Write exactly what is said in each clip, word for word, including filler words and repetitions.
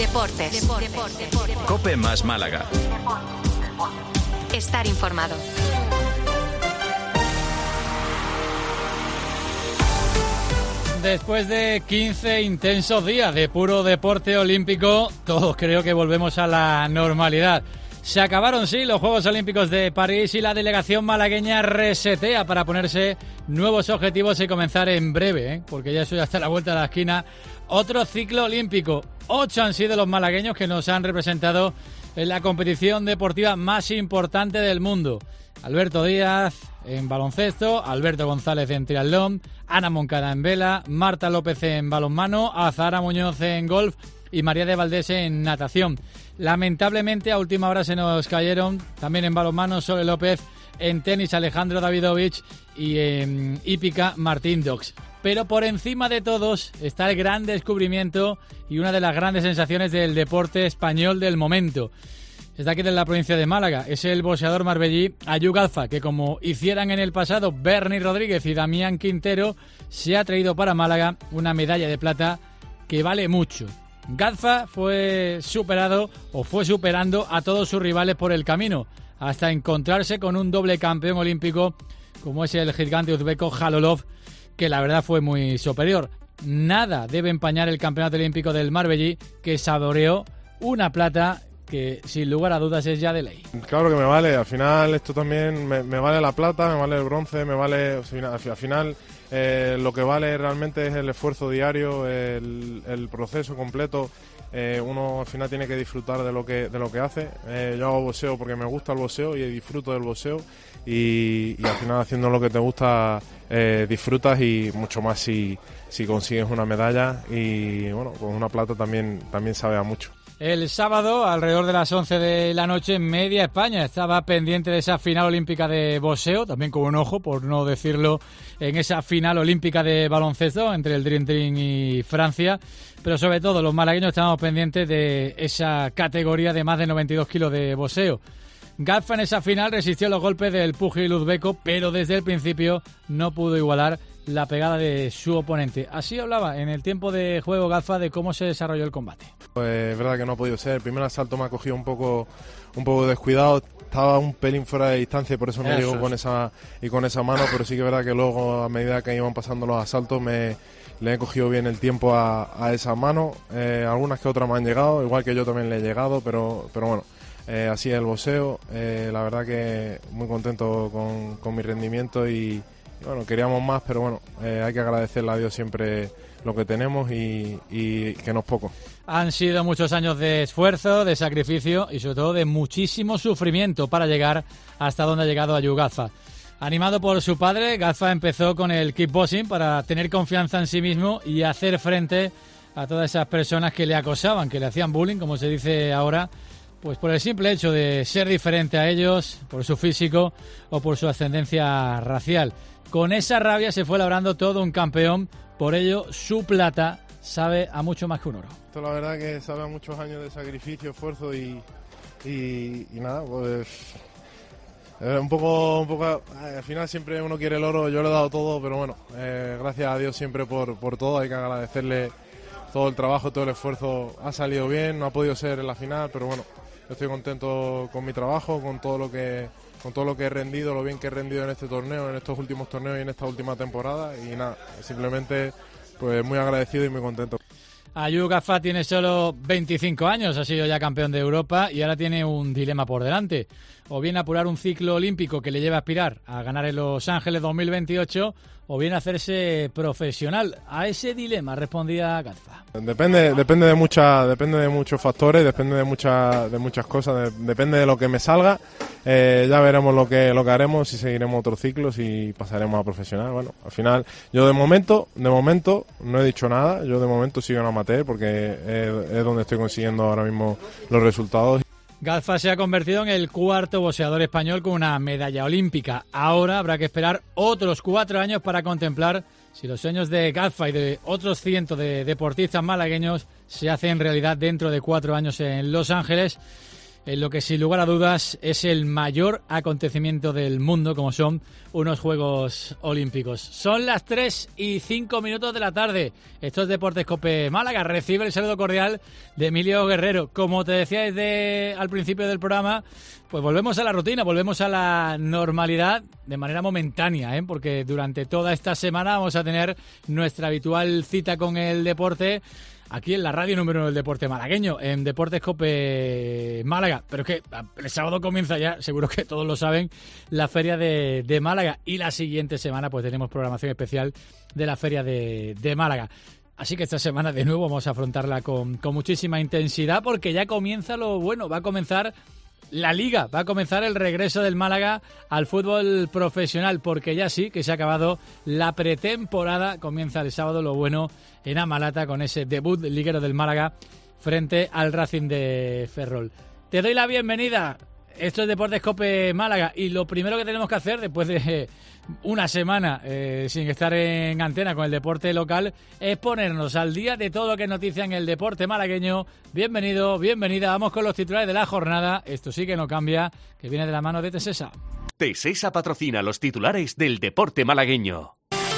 Deportes. Deportes. Deportes. COPE más Málaga. Estar informado. Después de quince intensos días de puro deporte olímpico, todos creo que volvemos a la normalidad. Se acabaron, sí, los Juegos Olímpicos de París y la delegación malagueña resetea para ponerse nuevos objetivos y comenzar en breve, ¿eh? porque ya eso ya está a la vuelta de la esquina. Otro ciclo olímpico. Ocho han sido los malagueños que nos han representado en la competición deportiva más importante del mundo. Alberto Díaz en baloncesto, Alberto González en triatlón, Ana Moncada en vela, Marta López en balonmano, Azahara Muñoz en golf y María de Valdés en natación. Lamentablemente a última hora se nos cayeron también en balonmano Sole López, en tenis Alejandro Davidovich y en hípica Martín Dox. Pero por encima de todos está el gran descubrimiento y una de las grandes sensaciones del deporte español del momento. Es de aquí de la provincia de Málaga, es el boxeador marbellí Ayoub Galfa, que como hicieran en el pasado Bernie Rodríguez y Damián Quintero, se ha traído para Málaga una medalla de plata que vale mucho. Galfa fue superado o fue superando a todos sus rivales por el camino, hasta encontrarse con un doble campeón olímpico como es el gigante uzbeco Jalolov, que la verdad fue muy superior. Nada debe empañar el campeonato olímpico del marbellí, que saboreó una plata que sin lugar a dudas es ya de ley. Claro que me vale, al final esto también me, me vale la plata, me vale el bronce, me vale, o sea, al final eh, lo que vale realmente es el esfuerzo diario, el, el proceso completo. Eh, uno al final tiene que disfrutar de lo que de lo que hace. Eh, yo hago boxeo porque me gusta el boxeo y disfruto del boxeo y, y al final haciendo lo que te gusta eh, disfrutas y mucho más si, si consigues una medalla y bueno, con una plata también, también sabe a mucho. El sábado, alrededor de las once de la noche, media España estaba pendiente de esa final olímpica de boxeo, también con un ojo, por no decirlo, en esa final olímpica de baloncesto entre el Dream Team y Francia, pero sobre todo los malagueños estábamos pendientes de esa categoría de más de noventa y dos kilos de boxeo. Galfa en esa final resistió los golpes del púgil uzbeco, pero desde el principio no pudo igualar la pegada de su oponente. Así hablaba en el tiempo de juego Galfa de cómo se desarrolló el combate. Pues es verdad que no ha podido ser. El primer asalto me ha cogido un poco, un poco descuidado. Estaba un pelín fuera de distancia y por eso no llego con esa y con esa mano, pero sí que es verdad que luego a medida que iban pasando los asaltos me le he cogido bien el tiempo a, a esa mano. Eh, algunas que otras me han llegado, igual que yo también le he llegado, pero, pero bueno. Eh, así es el boxeo, eh, la verdad que muy contento con, con mi rendimiento y, y bueno, queríamos más, pero bueno, eh, hay que agradecerle a Dios siempre lo que tenemos y, y que no es poco. Han sido muchos años de esfuerzo, de sacrificio y sobre todo de muchísimo sufrimiento para llegar hasta donde ha llegado Ayoub Galfa. Animado por su padre, Galfa empezó con el kickboxing para tener confianza en sí mismo y hacer frente a todas esas personas que le acosaban, que le hacían bullying, como se dice ahora, pues por el simple hecho de ser diferente a ellos, por su físico o por su ascendencia racial. Con esa rabia se fue labrando todo un campeón, por ello su plata sabe a mucho más que un oro. Esto la verdad que sabe a muchos años de sacrificio, esfuerzo y, y, y nada, pues un poco, un poco, al final siempre uno quiere el oro, yo le he dado todo, pero bueno, eh, gracias a Dios siempre por, por todo, hay que agradecerle todo el trabajo, todo el esfuerzo, ha salido bien, no ha podido ser en la final, pero bueno, estoy contento con mi trabajo, con todo lo que con todo lo que he rendido, lo bien que he rendido en este torneo, en estos últimos torneos y en esta última temporada y nada, simplemente pues muy agradecido y muy contento. Ayoub Galfa tiene solo veinticinco años, ha sido ya campeón de Europa y ahora tiene un dilema por delante. O bien apurar un ciclo olímpico que le lleve a aspirar a ganar en Los Ángeles dos mil veintiocho o bien hacerse profesional. A ese dilema respondía Galfa. Depende, depende de mucha, depende de muchos factores, depende de muchas, de muchas cosas, de, depende de lo que me salga. Eh, ya veremos lo que, lo que haremos, si seguiremos otros ciclos y pasaremos a profesional. Bueno, al final, yo de momento, de momento no he dicho nada. Yo de momento sigo en amateur porque es, es donde estoy consiguiendo ahora mismo los resultados. Galfa se ha convertido en el cuarto boxeador español con una medalla olímpica. Ahora habrá que esperar otros cuatro años para contemplar si los sueños de Galfa y de otros cientos de deportistas malagueños se hacen realidad dentro de cuatro años en Los Ángeles. en lo que sin lugar a dudas es el mayor acontecimiento del mundo, como son unos Juegos Olímpicos. Son las tres y cinco minutos de la tarde. Esto es Deportes COPE Málaga. Recibe el saludo cordial de Emilio Guerrero. Como te decía desde al principio del programa, pues volvemos a la rutina, volvemos a la normalidad de manera momentánea, ¿eh? Porque durante toda esta semana vamos a tener nuestra habitual cita con el deporte aquí en la radio número uno del deporte malagueño, en Deportes COPE Málaga. Pero es que el sábado comienza ya, seguro que todos lo saben, la Feria de, de Málaga. Y la siguiente semana pues tenemos programación especial de la Feria de, de Málaga. Así que esta semana de nuevo vamos a afrontarla con, con muchísima intensidad, porque ya comienza lo bueno, va a comenzar la Liga, va a comenzar el regreso del Málaga al fútbol profesional, porque ya sí que se ha acabado la pretemporada. Comienza el sábado lo bueno en Amalata con ese debut liguero del Málaga frente al Racing de Ferrol. Te doy la bienvenida. Esto es Deportes COPE Málaga y lo primero que tenemos que hacer después de una semana eh, sin estar en antena con el deporte local es ponernos al día de todo lo que es noticia en el deporte malagueño. Bienvenido, bienvenida. Vamos con los titulares de la jornada. Esto sí que no cambia, que viene de la mano de Tesesa. Tesesa patrocina los titulares del deporte malagueño.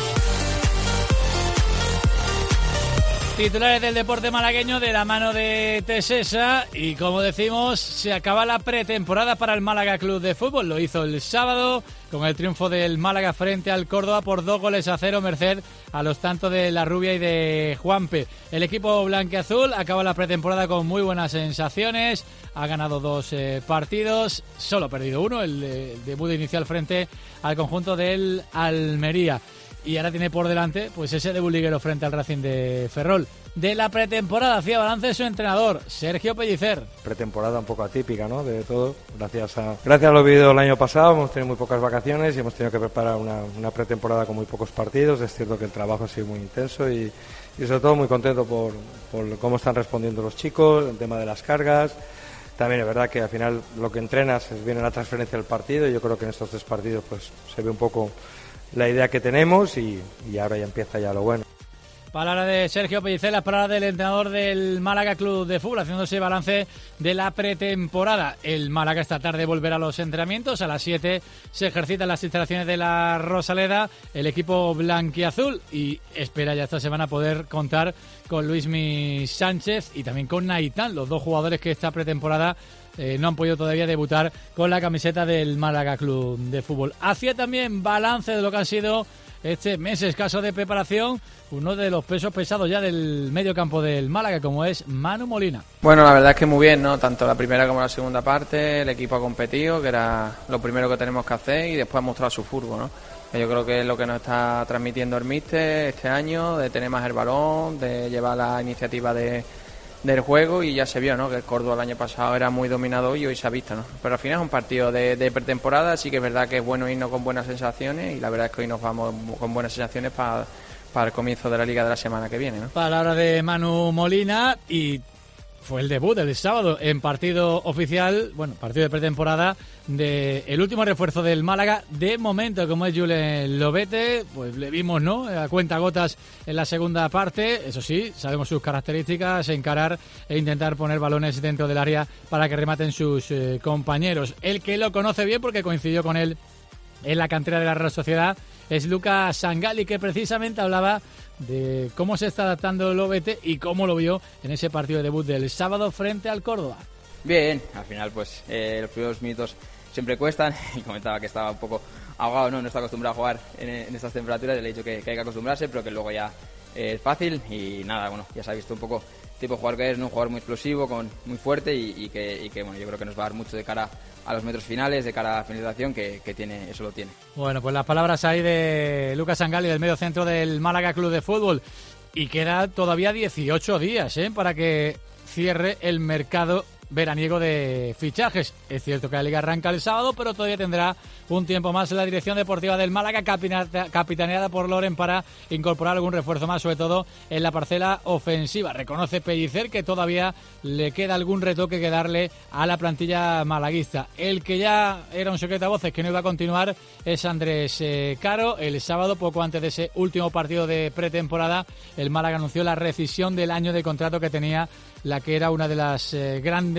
Titulares del deporte malagueño de la mano de Tesesa y como decimos se acaba la pretemporada para el Málaga Club de Fútbol. Lo hizo el sábado con el triunfo del Málaga frente al Córdoba por dos goles a cero merced a los tantos de La Rubia y de Juanpe. El equipo blanquiazul acaba la pretemporada con muy buenas sensaciones, ha ganado dos eh, partidos, solo ha perdido uno, el, el debut inicial frente al conjunto del Almería. Y ahora tiene por delante pues ese debut liguero frente al Racing de Ferrol. De la pretemporada hacía balance su entrenador, Sergio Pellicer. Pretemporada un poco atípica, ¿no? De todo. Gracias a gracias a lo vivido el año pasado, hemos tenido muy pocas vacaciones y hemos tenido que preparar una, una pretemporada con muy pocos partidos. Es cierto que el trabajo ha sido muy intenso y, y sobre todo muy contento por, por cómo están respondiendo los chicos, el tema de las cargas. También es verdad que al final lo que entrenas viene la transferencia del partido y yo creo que en estos tres partidos pues se ve un poco la idea que tenemos y, y ahora ya empieza ya lo bueno. Palabra de Sergio Pellicer, las palabras del entrenador del Málaga Club de Fútbol, haciéndose balance de la pretemporada. El Málaga esta tarde volverá a los entrenamientos, a las siete se ejercitan las instalaciones de la Rosaleda, el equipo blanquiazul, y espera ya esta semana poder contar con Luismi Sánchez y también con Naitán, los dos jugadores que esta pretemporada Eh, no han podido todavía debutar con la camiseta del Málaga Club de Fútbol. Hacía también balance de lo que ha sido este mes escaso de preparación uno de los pesos pesados ya del medio campo del Málaga, como es Manu Molina. Bueno, la verdad es que muy bien, ¿no? Tanto la primera como la segunda parte, el equipo ha competido, que era lo primero que tenemos que hacer, y después ha mostrado su fútbol, ¿no? Yo creo que es lo que nos está transmitiendo el míster este año, de tener más el balón, de llevar la iniciativa de del juego, y ya se vio, ¿no? Que el Córdoba el año pasado era muy dominador y hoy se ha visto, ¿no? Pero al final es un partido de, de pretemporada, así que es verdad que es bueno irnos con buenas sensaciones, y la verdad es que hoy nos vamos con buenas sensaciones para para el comienzo de la Liga de la semana que viene, ¿no? Palabra de Manu Molina, y fue el debut del sábado en partido oficial, bueno, partido de pretemporada de el último refuerzo del Málaga de momento, como es Julen Lobete. Pues le vimos, ¿no?, a cuentagotas en la segunda parte. Eso sí, sabemos sus características, encarar e intentar poner balones dentro del área para que rematen sus eh, compañeros. El que lo conoce bien, porque coincidió con él en la cantera de la Real Sociedad, es Lucas Sangalli, que precisamente hablaba de cómo se está adaptando Lobete y cómo lo vio en ese partido de debut del sábado frente al Córdoba. Bien, al final pues eh, los primeros minutos siempre cuestan, y comentaba que estaba un poco ahogado, no, no está acostumbrado a jugar en, en estas temperaturas, le he dicho que, que hay que acostumbrarse, pero que luego ya eh, es fácil, y nada, bueno, ya se ha visto un poco el tipo de jugador que es, ¿no? Un jugador muy explosivo, con, muy fuerte, y, y, que, y que bueno, yo creo que nos va a dar mucho de cara a los metros finales, de cara a la finalización, que, que tiene, eso lo tiene. Bueno, pues las palabras ahí de Lucas Sangalli, del medio centro del Málaga Club de Fútbol, y queda todavía dieciocho días ¿eh? para que cierre el mercado veraniego de fichajes. Es cierto que la Liga arranca el sábado, pero todavía tendrá un tiempo más la dirección deportiva del Málaga, capitaneada por Loren, para incorporar algún refuerzo más, sobre todo en la parcela ofensiva. Reconoce Pellicer que todavía le queda algún retoque que darle a la plantilla malaguista. El que ya era un secreto a voces que no iba a continuar es Andrés eh, Caro. El sábado, poco antes de ese último partido de pretemporada, el Málaga anunció la rescisión del año de contrato que tenía la que era una de las eh, grandes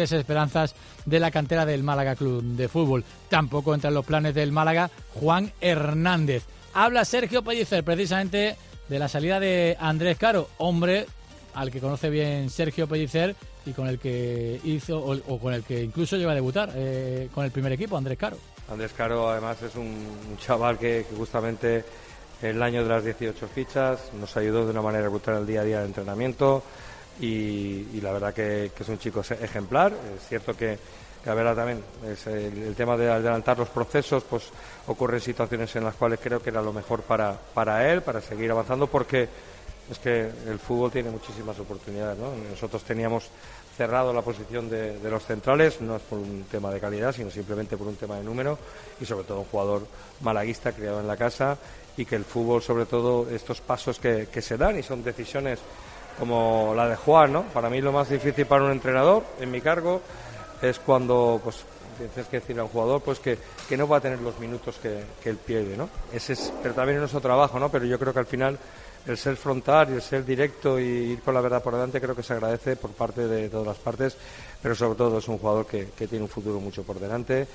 grandes esperanzas de la cantera del Málaga Club de Fútbol. Tampoco entra en los planes del Málaga Juan Hernández. Habla Sergio Pellicer precisamente de la salida de Andrés Caro, hombre al que conoce bien Sergio Pellicer y con el que hizo o, o con el que incluso llegó a debutar eh, con el primer equipo, Andrés Caro. Andrés Caro además es un, un chaval que, que justamente el año de las dieciocho fichas nos ayudó de una manera brutal el día a día de entrenamiento y, y la verdad que, que es un chico ejemplar. Es cierto que, que a ver, también es el, el tema de adelantar los procesos, pues ocurren situaciones en las cuales creo que era lo mejor para, para él, para seguir avanzando, porque es que el fútbol tiene muchísimas oportunidades, ¿no? Nosotros teníamos cerrado la posición de, de los centrales, no es por un tema de calidad, sino simplemente por un tema de número y sobre todo un jugador malaguista criado en la casa, y que el fútbol, sobre todo estos pasos que, que se dan y son decisiones como la de Juan, ¿no? Para mí lo más difícil para un entrenador en mi cargo es cuando pues tienes que decirle a un jugador pues que, que no va a tener los minutos que, que él pierde, ¿no? Ese es, pero también es nuestro trabajo, ¿no? Pero yo creo que al final el ser frontal y el ser directo y ir con la verdad por delante creo que se agradece por parte de todas las partes, pero sobre todo es un jugador que, que tiene un futuro mucho por delante.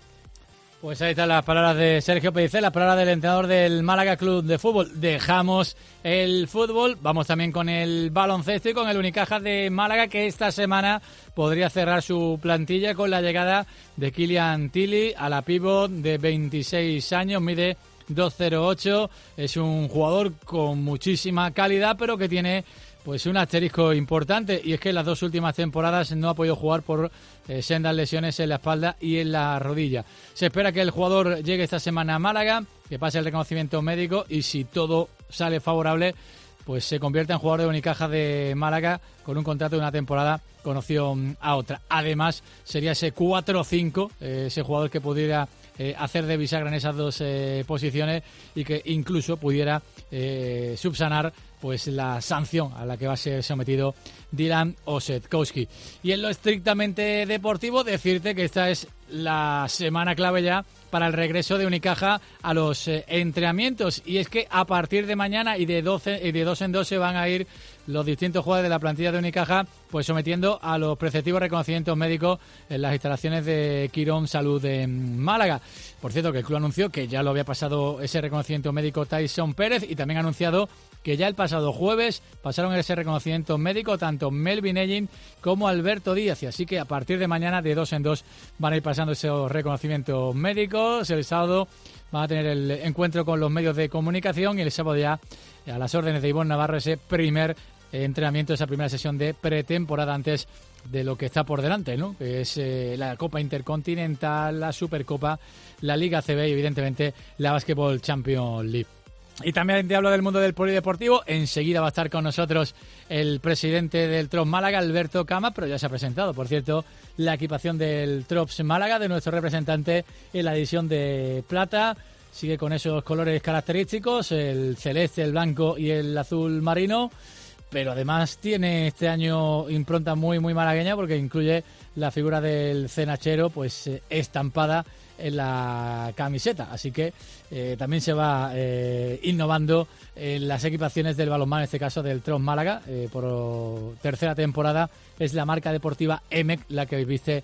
Pues ahí están las palabras de Sergio Pellicer, las palabras del entrenador del Málaga Club de Fútbol. Dejamos el fútbol, vamos también con el baloncesto y con el Unicaja de Málaga, que esta semana podría cerrar su plantilla con la llegada de Kylian Tilly a la pívot de veintiséis años, mide dos cero ocho, es un jugador con muchísima calidad, pero que tiene pues un asterisco importante, y es que en las dos últimas temporadas no ha podido jugar por eh, sendas lesiones en la espalda y en la rodilla. Se espera que el jugador llegue esta semana a Málaga, que pase el reconocimiento médico y si todo sale favorable, pues se convierte en jugador de Unicaja de Málaga con un contrato de una temporada con opción a otra. Además, sería ese cuatro cinco, eh, ese jugador que pudiera eh, hacer de bisagra en esas dos eh, posiciones y que incluso pudiera eh, subsanar pues la sanción a la que va a ser sometido Dylan Osetkowski. Y en lo estrictamente deportivo, decirte que esta es la semana clave ya para el regreso de Unicaja a los eh, entrenamientos, y es que a partir de mañana y de doce y de dos en dos se van a ir los distintos jugadores de la plantilla de Unicaja pues sometiendo a los preceptivos reconocimientos médicos en las instalaciones de Quirón Salud de Málaga. Por cierto, que el club anunció que ya lo había pasado ese reconocimiento médico Tyson Pérez, y también ha anunciado que ya el pasado jueves pasaron ese reconocimiento médico tanto Melvin Ellin como Alberto Díaz, y así que a partir de mañana de dos en dos van a ir pasando esos reconocimientos médicos. El sábado van a tener el encuentro con los medios de comunicación y el sábado ya a las órdenes de Ivonne Navarro ese primer entrenamiento, esa primera sesión de pretemporada antes de lo que está por delante, ¿no? Que es eh, la Copa Intercontinental, la Supercopa, la Liga C B y evidentemente la Basketball Champions League. Y también te hablo del mundo del polideportivo. Enseguida va a estar con nosotros el presidente del Trops Málaga, Alberto Cama, pero ya se ha presentado, por cierto, la equipación del Trops Málaga, de nuestro representante en la edición de plata. Sigue con esos colores característicos, el celeste, el blanco y el azul marino, pero además tiene este año impronta muy muy malagueña porque incluye la figura del cenachero pues eh, estampada en la camiseta, así que eh, también se va eh, innovando en las equipaciones del balonmano, en este caso del Trops Málaga. Eh, por tercera temporada es la marca deportiva E M E C la que viste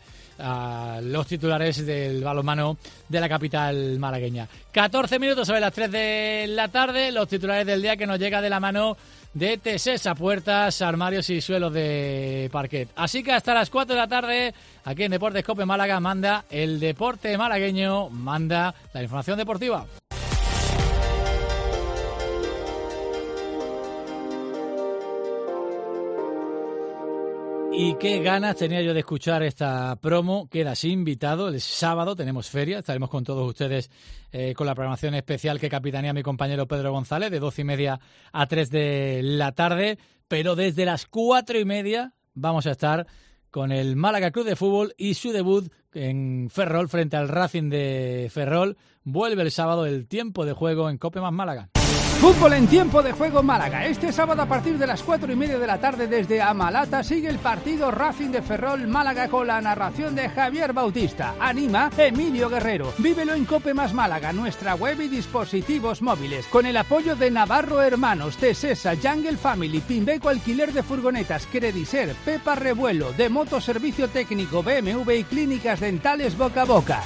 a los titulares del balonmano de la capital malagueña. catorce minutos sobre las tres de la tarde, los titulares del día que nos llega de la mano de Tesesa, puertas, armarios y suelos de parquet. Así que hasta las cuatro de la tarde, aquí en Deportes Cope Málaga, manda el deporte malagueño, manda la información deportiva. Y qué ganas tenía yo de escuchar esta promo. Quedas invitado. El sábado tenemos feria. Estaremos con todos ustedes eh, con la programación especial que capitanea mi compañero Pedro González de doce y media a tres de la tarde. Pero desde las cuatro y media vamos a estar con el Málaga Club de Fútbol y su debut en Ferrol frente al Racing de Ferrol. Vuelve el sábado el tiempo de juego en Cope más Málaga. Fútbol en tiempo de juego Málaga. Este sábado a partir de las cuatro y media de la tarde desde Amalata sigue el partido Racing de Ferrol Málaga con la narración de Javier Bautista. Anima Emilio Guerrero. Vívelo en Cope Más Málaga, nuestra web y dispositivos móviles. Con el apoyo de Navarro Hermanos, Tesesa, Jungle Family, Pimbeco Alquiler de Furgonetas, Crediser, Pepa Revuelo, de Motoservicio Técnico, B M W y Clínicas Dentales Boca a Boca.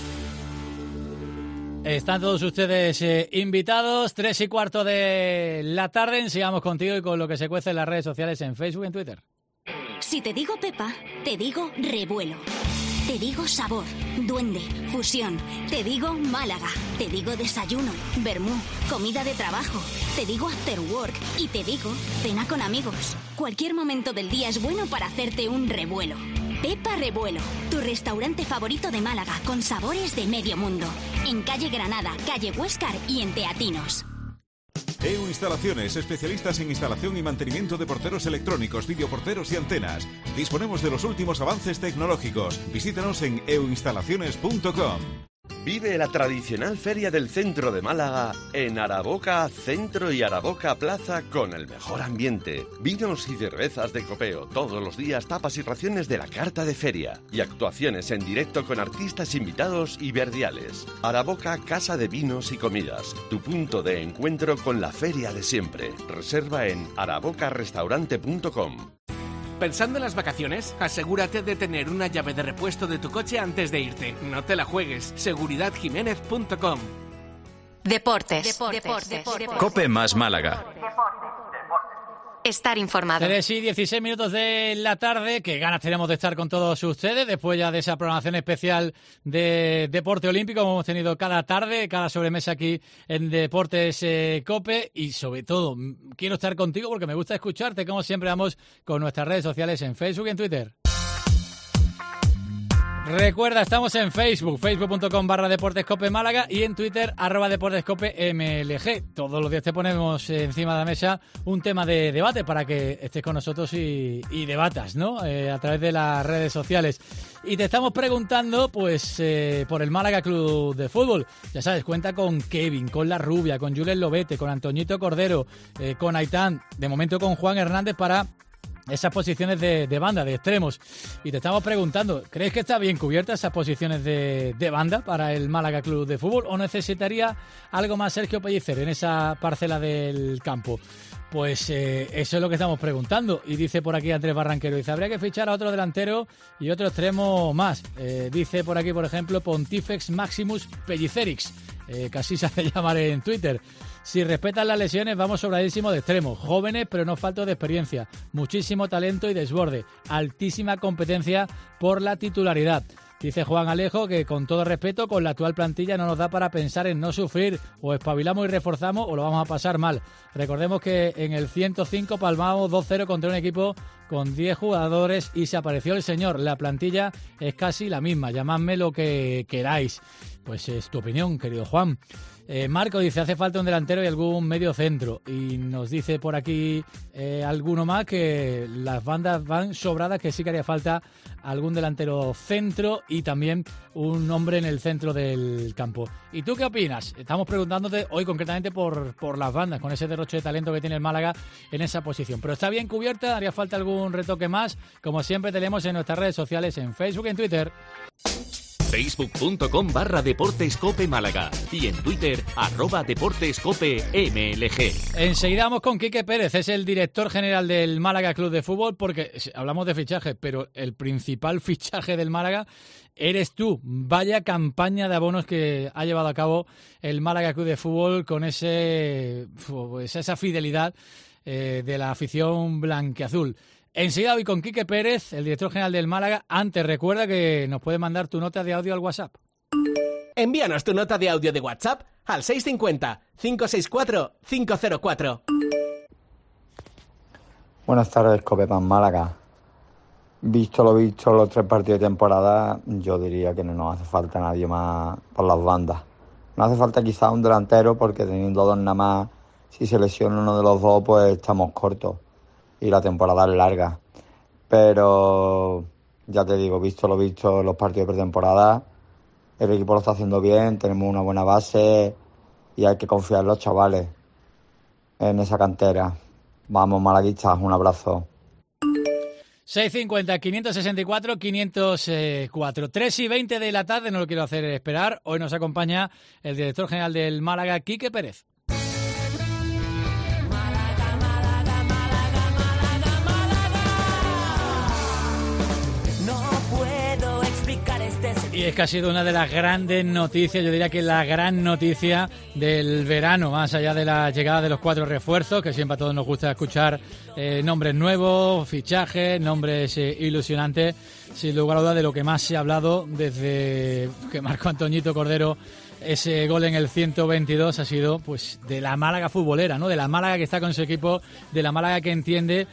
Están todos ustedes eh, invitados, tres y cuarto de la tarde, sigamos contigo y con lo que se cuece en las redes sociales en Facebook y en Twitter. Si te digo Pepa, te digo revuelo. Te digo sabor, duende, fusión. Te digo Málaga. Te digo desayuno, vermú, comida de trabajo. Te digo after work y te digo cena con amigos. Cualquier momento del día es bueno para hacerte un revuelo. Pepa Revuelo, tu restaurante favorito de Málaga con sabores de medio mundo. En calle Granada, calle Huéscar y en Teatinos. E U Instalaciones, especialistas en instalación y mantenimiento de porteros electrónicos, videoporteros y antenas. Disponemos de los últimos avances tecnológicos. Visítanos en e u instalaciones punto com. Vive la tradicional Feria del Centro de Málaga en Araboca Centro y Araboca Plaza con el mejor ambiente. Vinos y cervezas de copeo, todos los días tapas y raciones de la carta de feria y actuaciones en directo con artistas invitados y verdiales. Araboca Casa de Vinos y Comidas, tu punto de encuentro con la feria de siempre. Reserva en araboca restaurante punto com. Pensando en las vacaciones, asegúrate de tener una llave de repuesto de tu coche antes de irte. No te la juegues. seguridad jiménez punto com. Deportes. Deportes. Deportes. Deportes. Cope Más Málaga. Estar informado. tres y dieciséis minutos de la tarde. Qué ganas tenemos de estar con todos ustedes después ya de esa programación especial de deporte olímpico como hemos tenido cada tarde, cada sobremesa aquí en Deportes eh, Cope. Y sobre todo, quiero estar contigo porque me gusta escucharte. Como siempre, vamos con nuestras redes sociales en Facebook y en Twitter. Recuerda, estamos en Facebook, facebook punto com barra Deportescope Málaga y en Twitter, arroba Deportescope M L G. Todos los días te ponemos encima de la mesa un tema de debate para que estés con nosotros y, y debatas, ¿no? Eh, a través de las redes sociales. Y te estamos preguntando, pues, eh, por el Málaga Club de Fútbol. Ya sabes, cuenta con Kevin, con La Rubia, con Julen Lobete, con Antoñito Cordero, eh, con Aitán, de momento con Juan Hernández para esas posiciones de, de banda, de extremos. Y te estamos preguntando, ¿crees que está bien cubiertas esas posiciones de, de banda para el Málaga Club de Fútbol o necesitaría algo más Sergio Pellicer en esa parcela del campo? Pues eh, eso es lo que estamos preguntando. Y dice por aquí Andrés Barranquero, dice, habría que fichar a otro delantero y otro extremo más. Eh, dice por aquí, por ejemplo, Pontifex Maximus Pellicerix, eh, que así se hace llamar en Twitter. Si respetan las lesiones, vamos sobradísimo de extremos. Jóvenes, pero no faltos de experiencia. Muchísimo talento y desborde. Altísima competencia por la titularidad. Dice Juan Alejo que, con todo respeto, con la actual plantilla no nos da para pensar en no sufrir. O espabilamos y reforzamos o lo vamos a pasar mal. Recordemos que en el ciento cinco palmamos dos cero contra un equipo con diez jugadores y se apareció el señor. La plantilla es casi la misma. Llamadme lo que queráis. Pues es tu opinión, querido Juan. Eh, Marco dice, hace falta un delantero y algún medio centro. Y nos dice por aquí eh, alguno más que las bandas van sobradas, que sí que haría falta algún delantero centro y también un hombre en el centro del campo. ¿Y tú qué opinas? Estamos preguntándote hoy concretamente por, por las bandas, con ese derroche de talento que tiene el Málaga en esa posición. Pero está bien cubierta, haría falta algún retoque más. Como siempre tenemos en nuestras redes sociales, en Facebook y en Twitter. facebook punto com barra Deportescope Málaga y en Twitter, arroba Deportescope M L G. Enseguida vamos con Quique Pérez, es el director general del Málaga Club de Fútbol, porque hablamos de fichaje, pero el principal fichaje del Málaga eres tú. Vaya campaña de abonos que ha llevado a cabo el Málaga Club de Fútbol con ese, pues esa fidelidad eh, de la afición blanquiazul. Enseguida voy con Quique Pérez, el director general del Málaga. Antes, recuerda que nos puedes mandar tu nota de audio al WhatsApp. Envíanos tu nota de audio de WhatsApp al seis cinco cero, cinco seis cuatro, cinco cero cuatro. Buenas tardes, Copepan Málaga. Visto lo visto, los tres partidos de temporada, yo diría que no nos hace falta nadie más por las bandas. No hace falta quizá un delantero, porque teniendo dos nada más, si se lesiona uno de los dos, pues estamos cortos. Y la temporada es larga. Pero ya te digo, visto lo visto los partidos de pretemporada, el equipo lo está haciendo bien, tenemos una buena base y hay que confiar en los chavales. en esa cantera. Vamos, malaguistas, un abrazo. seis cincuenta, quinientos sesenta y cuatro, quinientos cuatro. tres y veinte de la tarde, no lo quiero hacer esperar. Hoy nos acompaña el director general del Málaga, Quique Pérez. Y es que ha sido una de las grandes noticias, yo diría que la gran noticia del verano, más allá de la llegada de los cuatro refuerzos, que siempre a todos nos gusta escuchar eh, nombres nuevos, fichajes, nombres eh, ilusionantes, sin lugar a dudas de lo que más se ha hablado desde que marcó Antoñito Cordero ese gol en el ciento veintidós, ha sido pues de la Málaga futbolera, ¿no? De la Málaga que está con su equipo, de la Málaga que entiende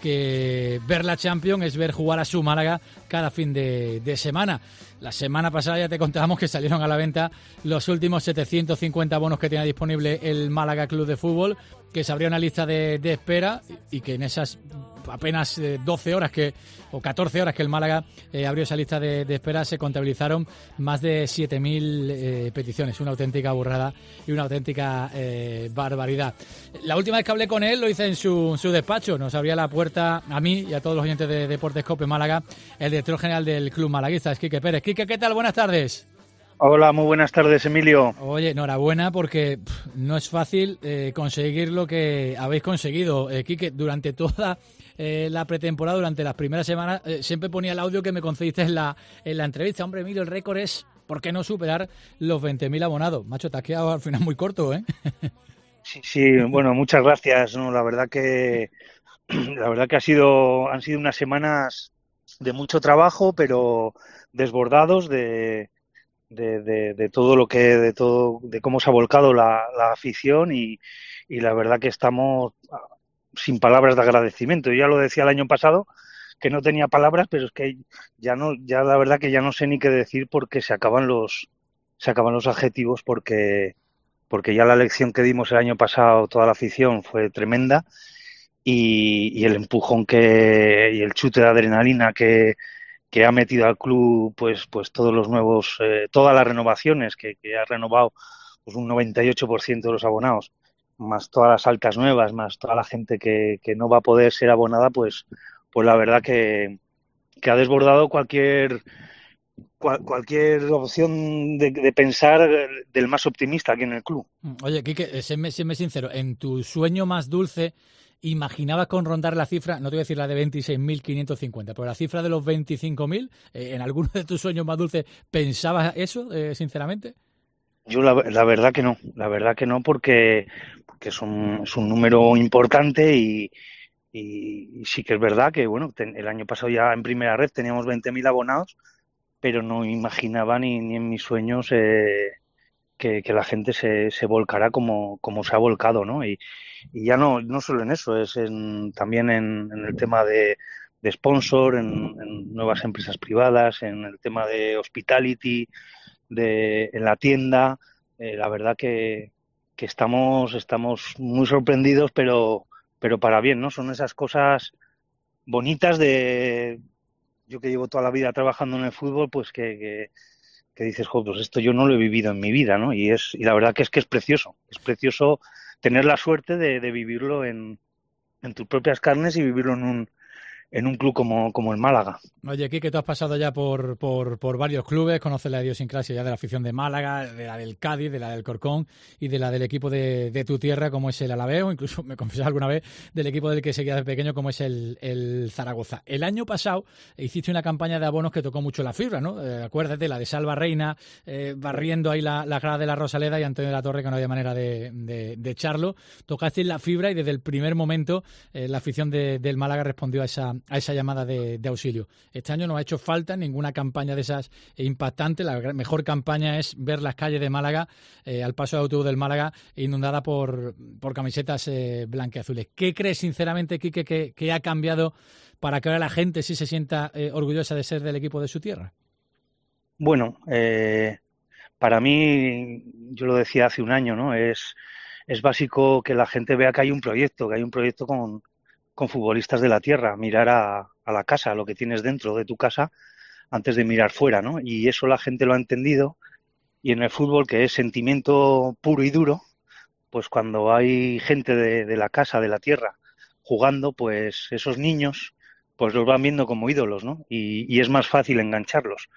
que ver la Champions es ver jugar a su Málaga cada fin de, de semana. La semana pasada ya te contábamos que salieron a la venta los últimos setecientos cincuenta bonos que tenía disponible el Málaga Club de Fútbol, que se abrió una lista de, de espera y que en esas apenas doce horas que o catorce horas que el Málaga eh, abrió esa lista de, de espera se contabilizaron más de siete mil eh, peticiones, una auténtica burrada y una auténtica eh, barbaridad. La última vez que hablé con él lo hice en su, en su despacho, nos abría la puerta a mí y a todos los oyentes de Deportes Cope Málaga el director general del club malaguista, es Quique Pérez. Quique, ¿qué tal? Buenas tardes. Hola, muy buenas tardes, Emilio. Oye, enhorabuena porque pff, no es fácil eh, conseguir lo que habéis conseguido. Eh, Quique, durante toda eh, la pretemporada, durante las primeras semanas, eh, siempre ponía el audio que me concediste en la, en la entrevista. Hombre, Emilio, el récord es, ¿por qué no superar los veinte mil abonados? Macho, te has quedado al final muy corto, ¿eh? Sí, sí, bueno, muchas gracias. No, la verdad que la verdad que ha sido han sido unas semanas de mucho trabajo, pero desbordados de De, de, de todo lo que, de todo, de cómo se ha volcado la, la afición y, y la verdad que estamos sin palabras de agradecimiento. Yo ya lo decía el año pasado que no tenía palabras, pero es que ya no, ya la verdad que ya no sé ni qué decir porque se acaban los, se acaban los adjetivos porque, porque ya la lección que dimos el año pasado toda la afición fue tremenda y, y el empujón que, y el chute de adrenalina que que ha metido al club pues pues todos los nuevos eh, todas las renovaciones que, que ha renovado pues un noventa y ocho por ciento de los abonados, más todas las altas nuevas, más toda la gente que, que no va a poder ser abonada, pues pues la verdad que, que ha desbordado cualquier cual, cualquier opción de, de pensar del más optimista aquí en el club. Oye, Quique, séme, séme sincero, en tu sueño más dulce ¿imaginabas con rondar la cifra, no te voy a decir la de veintiséis mil quinientos cincuenta, pero la cifra de los veinticinco mil? Eh, ¿En alguno de tus sueños más dulces pensabas eso, eh, sinceramente? Yo la, la verdad que no, la verdad que no, porque, porque es, un, es un número importante y, y, y sí que es verdad que bueno, ten, el año pasado ya en primera red teníamos veinte mil abonados, pero no imaginaba ni, ni en mis sueños eh, que, que la gente se, se volcara como, como se ha volcado, ¿no? Y, y ya no no solo en eso, es en, también en, en el tema de, de sponsor, en, en nuevas empresas privadas, en el tema de hospitality, de en la tienda. Eh, la verdad que, que estamos estamos muy sorprendidos, pero pero para bien, ¿no? Son esas cosas bonitas de yo que llevo toda la vida trabajando en el fútbol, pues que, que que dices, joder, pues esto yo no lo he vivido en mi vida, ¿no? Y es y la verdad que es que es precioso, es precioso tener la suerte de, de vivirlo en, en tus propias carnes y vivirlo en un en un club como, como el Málaga. Oye, Quique, tú has pasado ya por, por, por varios clubes, conoces la idiosincrasia ya de la afición de Málaga, de la del Cádiz, de la del Corcón y de la del equipo de, de tu tierra, como es el Alavés, o incluso, me confesas alguna vez, del equipo del que seguía de pequeño, como es el, el Zaragoza. El año pasado hiciste una campaña de abonos que tocó mucho la fibra, ¿no? Eh, acuérdate, la de Salva Reina, eh, barriendo ahí la, la grada de la Rosaleda y Antonio de la Torre, que no había manera de, de, de echarlo. Tocaste la fibra y desde el primer momento eh, la afición de, del Málaga respondió a esa a esa llamada de, de auxilio. Este año no ha hecho falta ninguna campaña de esas impactantes. La mejor campaña es ver las calles de Málaga, eh, al paso de autobús del Málaga, inundada por, por camisetas eh, blanqueazules. ¿Qué crees, sinceramente, Quique, que, que ha cambiado para que ahora la gente sí se sienta eh, orgullosa de ser del equipo de su tierra? Bueno, eh, para mí, yo lo decía hace un año, ¿no? Es, es básico que la gente vea que hay un proyecto, que hay un proyecto con con futbolistas de la tierra, mirar a, a la casa, a lo que tienes dentro de tu casa, antes de mirar fuera, ¿no? Y eso la gente lo ha entendido, y en el fútbol, que es sentimiento puro y duro, pues cuando hay gente de, de la casa, de la tierra, jugando, pues esos niños pues los van viendo como ídolos, ¿no? Y, y es más fácil engancharlos.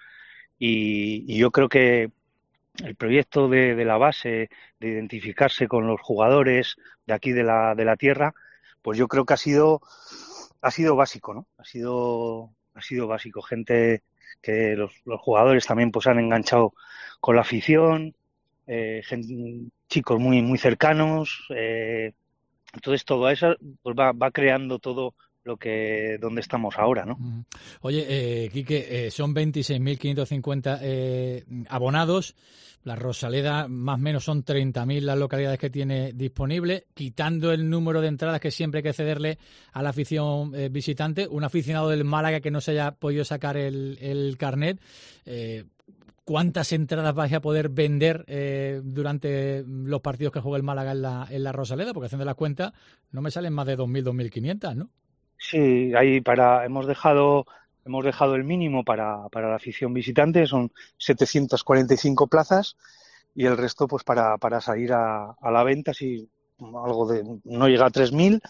Y, y yo creo que el proyecto de, de la base, de identificarse con los jugadores de aquí de la, de la tierra, pues yo creo que ha sido, ha sido básico, ¿no? Ha sido, ha sido básico. Gente que los, los jugadores también pues han enganchado con la afición, eh, gente, chicos muy, muy cercanos, eh, entonces todo eso pues va, va creando todo lo que donde estamos ahora, ¿no? Oye, eh, Quique, eh, son veintiséis mil quinientos cincuenta eh, abonados. La Rosaleda más o menos son treinta mil las localidades que tiene disponible, quitando el número de entradas que siempre hay que cederle a la afición eh, visitante. Un aficionado del Málaga que no se haya podido sacar el, el carnet, eh, ¿cuántas entradas vais a poder vender eh, durante los partidos que juega el Málaga en la, en la Rosaleda? Porque haciendo las cuentas no me salen más de dos mil, dos mil quinientas, ¿no? Sí, ahí para hemos dejado hemos dejado el mínimo para, para la afición visitante, son setecientas cuarenta y cinco plazas y el resto pues para, para salir a, a la venta si algo de no llega a tres mil,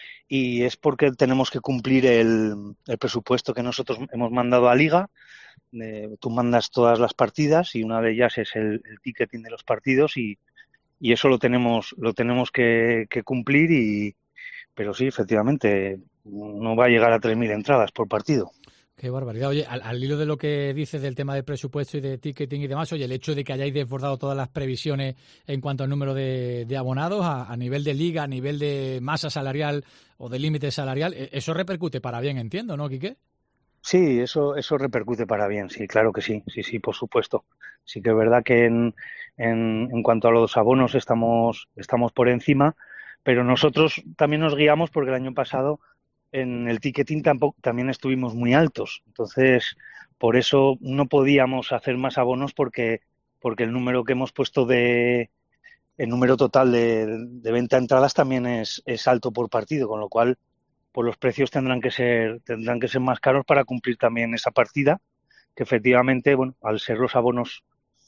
y es porque tenemos que cumplir el, el presupuesto que nosotros hemos mandado a Liga. Eh, tú mandas todas las partidas y una de ellas es el, el ticketing de los partidos y, y eso lo tenemos lo tenemos que, que cumplir, y pero sí, efectivamente, no va a llegar a tres mil entradas por partido. Qué barbaridad. Oye, al, al hilo de lo que dices del tema del presupuesto y de ticketing y demás, oye, el hecho de que hayáis desbordado todas las previsiones en cuanto al número de, de abonados a, a nivel de liga, a nivel de masa salarial o de límite salarial, eso repercute para bien, entiendo, ¿no, Quique? Sí, eso eso repercute para bien, sí, claro que sí, sí, sí, por supuesto. Sí que es verdad que en, en, en cuanto a los abonos estamos estamos por encima, pero nosotros también nos guiamos porque el año pasado en el ticketing tampoco, también estuvimos muy altos. Entonces, por eso no podíamos hacer más abonos porque porque el número que hemos puesto de el número total de, de venta de entradas también es, es alto por partido, con lo cual pues los precios tendrán que ser tendrán que ser más caros para cumplir también esa partida, que efectivamente, bueno, al ser los abonos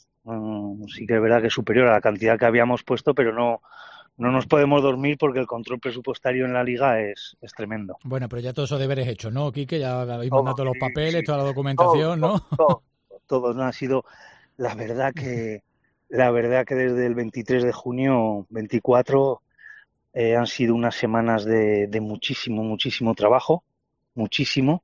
um, sí que es verdad que es superior a la cantidad que habíamos puesto, pero no no nos podemos dormir porque el control presupuestario en la Liga es, es tremendo. Bueno, pero ya todos esos deberes hechos, ¿no, Quique? Ya habéis mandado todos los papeles, sí, toda la documentación, todo, ¿no? Todo, todo, todo, ¿no? Ha sido, la verdad que la verdad que desde el veintitrés de junio, veinticuatro, eh, han sido unas semanas de, de muchísimo, muchísimo trabajo, muchísimo,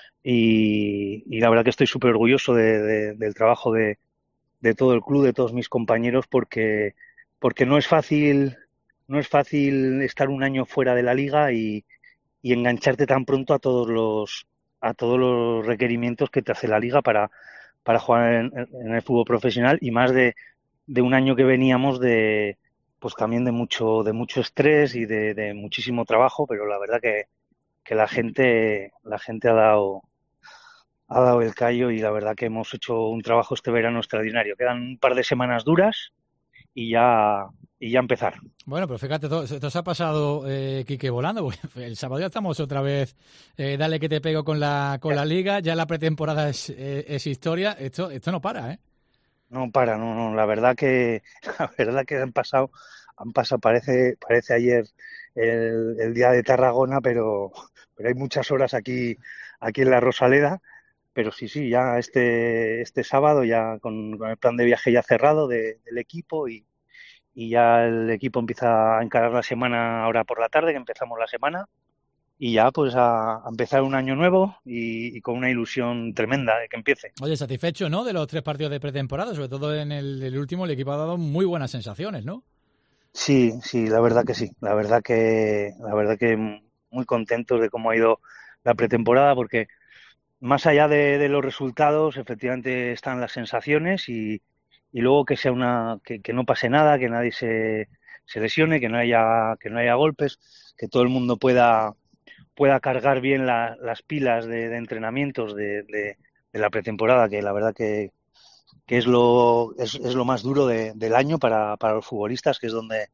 y, y la verdad que estoy súper orgulloso de, de, del trabajo de, de todo el club, de todos mis compañeros, porque porque no es fácil no es fácil estar un año fuera de la liga y, y engancharte tan pronto a todos los a todos los requerimientos que te hace la liga para para jugar en, en el fútbol profesional, y más de, de un año que veníamos de pues también de mucho de mucho estrés y de, de muchísimo trabajo, pero la verdad que, que la gente la gente ha dado ha dado el callo, y la verdad que hemos hecho un trabajo este verano extraordinario. Quedan un par de semanas duras y ya y ya empezar. Bueno, pero fíjate, todo, esto se ha pasado, eh, Quique, volando, porque el sábado ya estamos otra vez, eh, dale que te pego con la con la Liga, ya la pretemporada es, eh, es historia, esto esto no para, ¿eh? No para, no, no, la verdad que la verdad que han pasado, han pasado, parece parece ayer el, el día de Tarragona, pero pero hay muchas horas aquí aquí en la Rosaleda. Pero sí, sí, ya este este sábado ya con, con el plan de viaje ya cerrado de, del equipo, y, y ya el equipo empieza a encarar la semana ahora por la tarde, que empezamos la semana, y ya pues a, a empezar un año nuevo y, y con una ilusión tremenda de que empiece. Oye, satisfecho, ¿no?, de los tres partidos de pretemporada, sobre todo en el, el último el equipo ha dado muy buenas sensaciones, ¿no? Sí, sí, la verdad que sí, la verdad que la verdad que muy contentos de cómo ha ido la pretemporada, porque más allá de, de los resultados, efectivamente están las sensaciones, y, y luego que sea una que, que no pase nada, que nadie se, se lesione, que no haya que no haya golpes, que todo el mundo pueda pueda cargar bien la, las pilas de, de entrenamientos de, de, de la pretemporada, que la verdad que, que es lo es, es lo más duro de, del año para, para los futbolistas, que es donde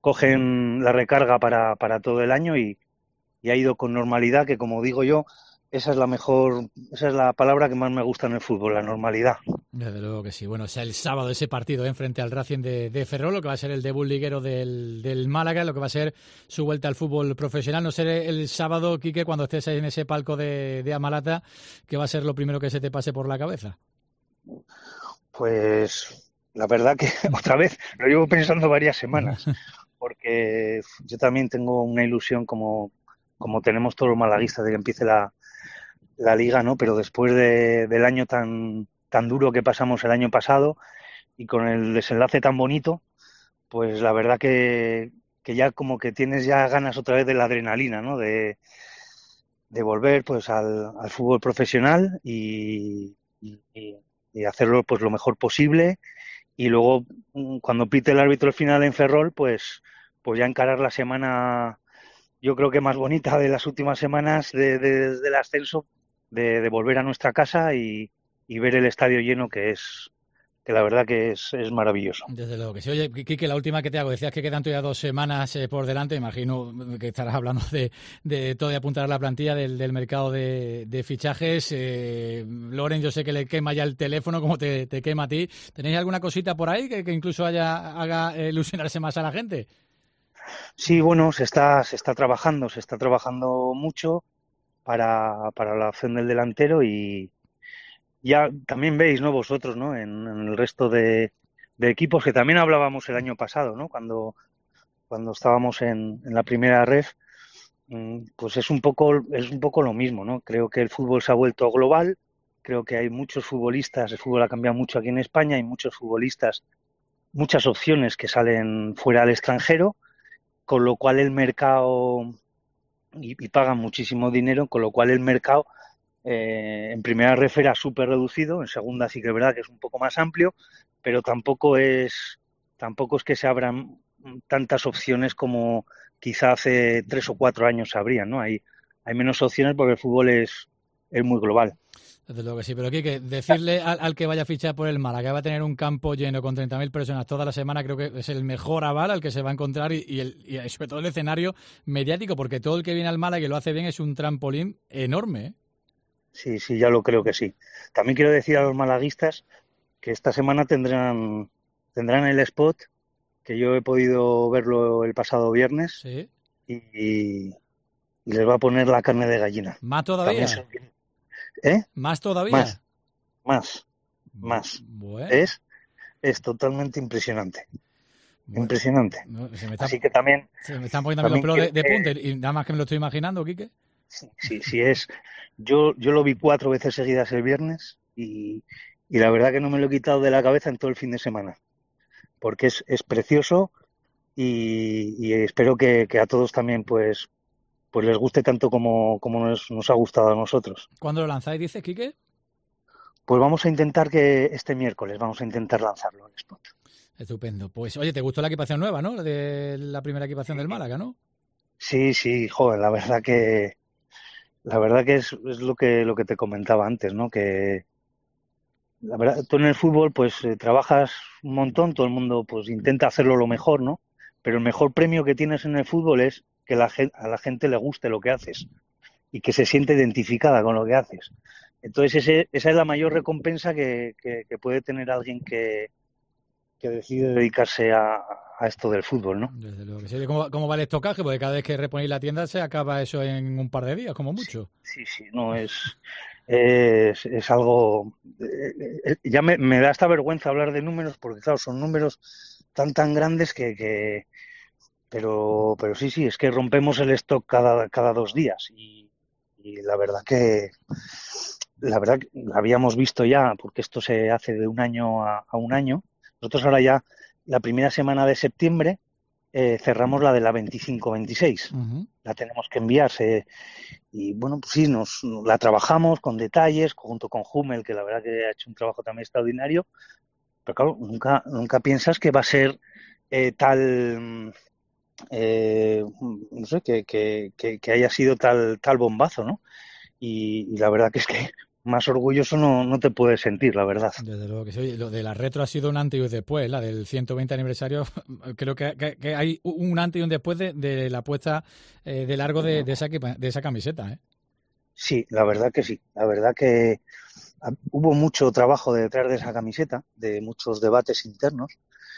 cogen la recarga para, para todo el año, y, y ha ido con normalidad, que como digo yo, esa es la mejor, esa es la palabra que más me gusta en el fútbol, la normalidad. Desde luego que sí. Bueno, o sea, el sábado ese partido en frente al Racing de, de Ferrol, lo que va a ser el debut liguero del, del Málaga, lo que va a ser su vuelta al fútbol profesional. No sé el sábado, Quique, cuando estés en ese palco de, de Amalata, ¿qué va a ser lo primero que se te pase por la cabeza? Pues la verdad que otra vez lo llevo pensando varias semanas, porque yo también tengo una ilusión como, como tenemos todos los malaguistas de que empiece la la liga, ¿no? Pero después de, del año tan tan duro que pasamos el año pasado y con el desenlace tan bonito, pues la verdad que, que ya como que tienes ya ganas otra vez de la adrenalina, ¿no? De, de volver pues al, al fútbol profesional y, y, y hacerlo pues lo mejor posible, y luego cuando pite el árbitro el final en Ferrol, pues pues ya encarar la semana, yo creo que más bonita de las últimas semanas de, de, del ascenso, de, de volver a nuestra casa y, y ver el estadio lleno, que es que la verdad que es, es maravilloso. Desde luego que sí. Oye, Quique, la última que te hago, decías que quedan todavía dos semanas eh, por delante, imagino que estarás hablando de, de todo de apuntar a la plantilla del, del mercado de, de fichajes. Eh, Loren, yo sé que le quema ya el teléfono, como te, te quema a ti. ¿Tenéis alguna cosita por ahí que, que incluso haya, haga ilusionarse más a la gente? Sí, bueno, se está, se está trabajando, se está trabajando mucho para, para la opción del delantero, y ya también veis, ¿no? Vosotros, ¿no? En, en el resto de, de equipos que también hablábamos el año pasado, ¿no? Cuando, cuando estábamos en, en la primera ref, pues es un poco, es un poco lo mismo, ¿no? Creo que el fútbol se ha vuelto global, creo que hay muchos futbolistas, el fútbol ha cambiado mucho aquí en España, hay muchos futbolistas, muchas opciones que salen fuera al extranjero, con lo cual el mercado, y, y pagan muchísimo dinero, con lo cual el mercado eh, en primera ref era súper reducido, en segunda sí que es verdad que es un poco más amplio, pero tampoco es tampoco es que se abran tantas opciones como quizá hace tres o cuatro años se abrían, ¿no? Hay, hay menos opciones porque el fútbol es, es muy global. Desde luego que sí, pero aquí que decirle al, al que vaya a fichar por el Málaga que va a tener un campo lleno con treinta mil personas toda la semana, creo que es el mejor aval al que se va a encontrar, y, y, el, y sobre todo el escenario mediático, porque todo el que viene al Málaga y lo hace bien es un trampolín enorme, ¿eh? Sí, sí, ya lo creo que sí. También quiero decir a los malaguistas que esta semana tendrán tendrán el spot, que yo he podido verlo el pasado viernes, ¿sí? y, y les va a poner la carne de gallina. ¿Más todavía? Se... ¿Eh? ¿Más todavía? Más, más, más. Bueno. Es, es totalmente impresionante. Bueno. Impresionante. No, se me está, Así que también... Se me están poniendo los pelos de, de punta, y nada más que me lo estoy imaginando, Quique. Sí, sí, sí es. Yo, yo lo vi cuatro veces seguidas el viernes y, y la verdad que no me lo he quitado de la cabeza en todo el fin de semana, porque es, es precioso, y, y espero que, que a todos también pues pues les guste tanto como, como nos, nos ha gustado a nosotros. ¿Cuándo lo lanzáis, dices, Quique? Pues vamos a intentar que este miércoles, vamos a intentar lanzarlo el spot. Estupendo. Pues oye, ¿te gustó la equipación nueva, no? De la primera equipación del Málaga, ¿no? Sí, sí, joder, la verdad que la verdad que es, es lo que lo que te comentaba antes, ¿no? Que la verdad, tú en el fútbol pues eh, trabajas un montón, todo el mundo pues intenta hacerlo lo mejor, ¿no? Pero el mejor premio que tienes en el fútbol es que la, a la gente le guste lo que haces y que se siente identificada con lo que haces. Entonces ese, esa es la mayor recompensa que, que, que puede tener alguien que, que decide dedicarse a, a esto del fútbol, ¿no? Desde luego que sí. ¿Cómo, ¿Cómo va el estocaje? Porque cada vez que reponéis la tienda se acaba eso en un par de días, como mucho. Sí, sí, sí, no, es, es, es algo... Eh, ya me, me da esta vergüenza hablar de números, porque claro, son números tan tan grandes que... que pero pero sí, sí, es que rompemos el stock cada, cada dos días y, y la verdad que... La verdad que lo habíamos visto ya, porque esto se hace de un año a, a un año. Nosotros ahora ya, la primera semana de septiembre, eh, cerramos la de la veinticinco veintiséis. Uh-huh. La tenemos que enviarse. Y bueno, pues sí, nos la trabajamos con detalles, junto con Hummel, que la verdad que ha hecho un trabajo también extraordinario. Pero claro, nunca, nunca piensas que va a ser eh, tal... Eh, no sé, que, que, que, que haya sido tal, tal bombazo, ¿no? Y, y la verdad que es que más orgulloso no, no te puedes sentir, la verdad. Desde luego que sí. Oye, lo de la retro ha sido un antes y un después, la del ciento veinte aniversario. Creo que, que, que hay un antes y un después de, de la puesta eh, de largo de, de, esa, de esa camiseta, ¿eh? Sí, la verdad que sí. La verdad que hubo mucho trabajo detrás de esa camiseta, de muchos debates internos.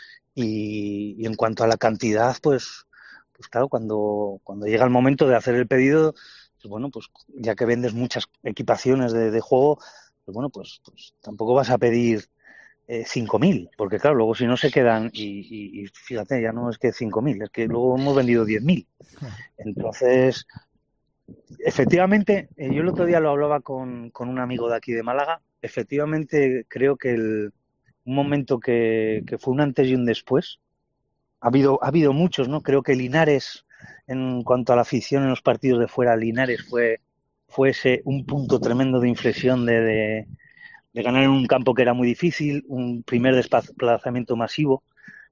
Y, y en cuanto a la cantidad, pues, pues claro, cuando, cuando llega el momento de hacer el pedido, pues bueno, pues ya que vendes muchas equipaciones de, de juego, pues bueno, pues, pues tampoco vas a pedir eh, cinco mil, porque claro, luego si no se quedan, y, y, y fíjate, ya no es que cinco mil, es que luego hemos vendido diez mil. Entonces, efectivamente, eh, yo el otro día lo hablaba con, con un amigo de aquí de Málaga, efectivamente creo que el, un momento que, que fue un antes y un después, ha habido, ha habido muchos, ¿no? Creo que Linares, en cuanto a la afición en los partidos de fuera, Linares fue, fue ese un punto tremendo de inflexión de, de, de ganar en un campo que era muy difícil, un primer desplazamiento masivo.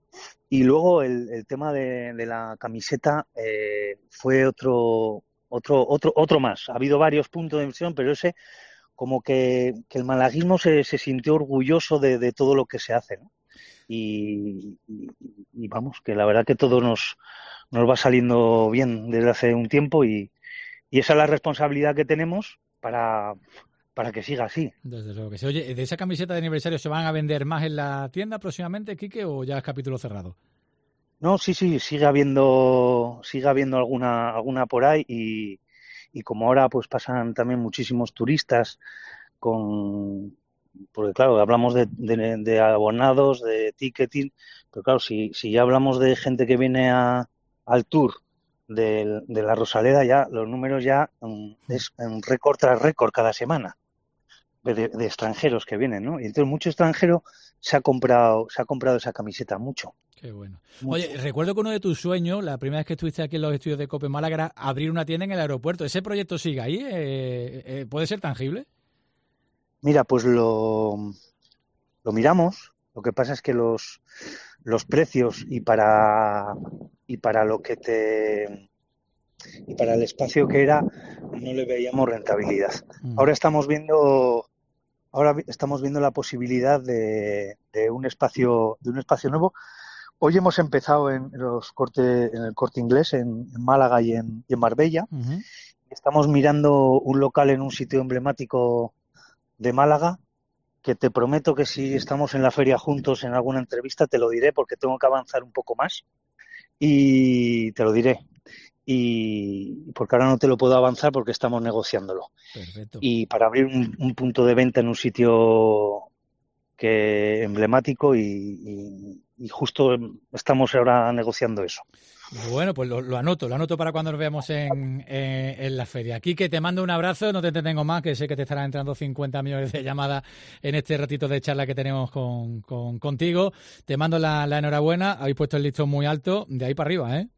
Y luego el, el tema de, de la camiseta eh, fue otro, otro, otro, otro más. Ha habido varios puntos de inflexión, pero ese como que, que el malaguismo se, se sintió orgulloso de, de todo lo que se hace, ¿no? Y, y, y vamos, que la verdad que todo nos, nos va saliendo bien desde hace un tiempo y, y esa es la responsabilidad que tenemos para, para que siga así. Desde luego que sí. Oye, ¿de esa camiseta de aniversario se van a vender más en la tienda próximamente, Quique, o ya es capítulo cerrado? No, sí, sí, sigue habiendo, sigue habiendo alguna, alguna por ahí y, y como ahora pues pasan también muchísimos turistas con... Porque claro, hablamos de, de, de abonados, de ticketing, pero claro, si, si ya hablamos de gente que viene a, al tour de, de la Rosaleda, ya los números ya um, es un récord tras récord cada semana de, de extranjeros que vienen, ¿no? Y entonces mucho extranjero se ha comprado, se ha comprado esa camiseta, mucho. Qué bueno. Mucho. Oye, recuerdo que uno de tus sueños, la primera vez que estuviste aquí en los estudios de COPE Málaga, era abrir una tienda en el aeropuerto. ¿Ese proyecto sigue ahí? Eh, eh, ¿Puede ser tangible? Mira, pues lo, lo miramos. Lo que pasa es que los, los precios y para y para lo que te y para el espacio que era no le veíamos rentabilidad. Mm. Ahora estamos viendo ahora estamos viendo la posibilidad de, de un espacio de un espacio nuevo. Hoy hemos empezado en los corte en el Corte Inglés en, en Málaga y en, y en Marbella. Uh-huh. Estamos mirando un local en un sitio emblemático de Málaga, que te prometo que si estamos en la feria juntos en alguna entrevista te lo diré porque tengo que avanzar un poco más y te lo diré. Y porque ahora no te lo puedo avanzar porque estamos negociándolo. Perfecto. Y para abrir un, un punto de venta en un sitio que emblemático y, y, y justo estamos ahora negociando eso. Bueno, pues lo, lo anoto, lo anoto para cuando nos veamos en, en, en la feria. Quique, te mando un abrazo, no te entretengo más, que sé que te estarán entrando cincuenta millones de llamadas en este ratito de charla que tenemos con, con contigo. Te mando la, la enhorabuena, habéis puesto el listón muy alto, de ahí para arriba, ¿eh?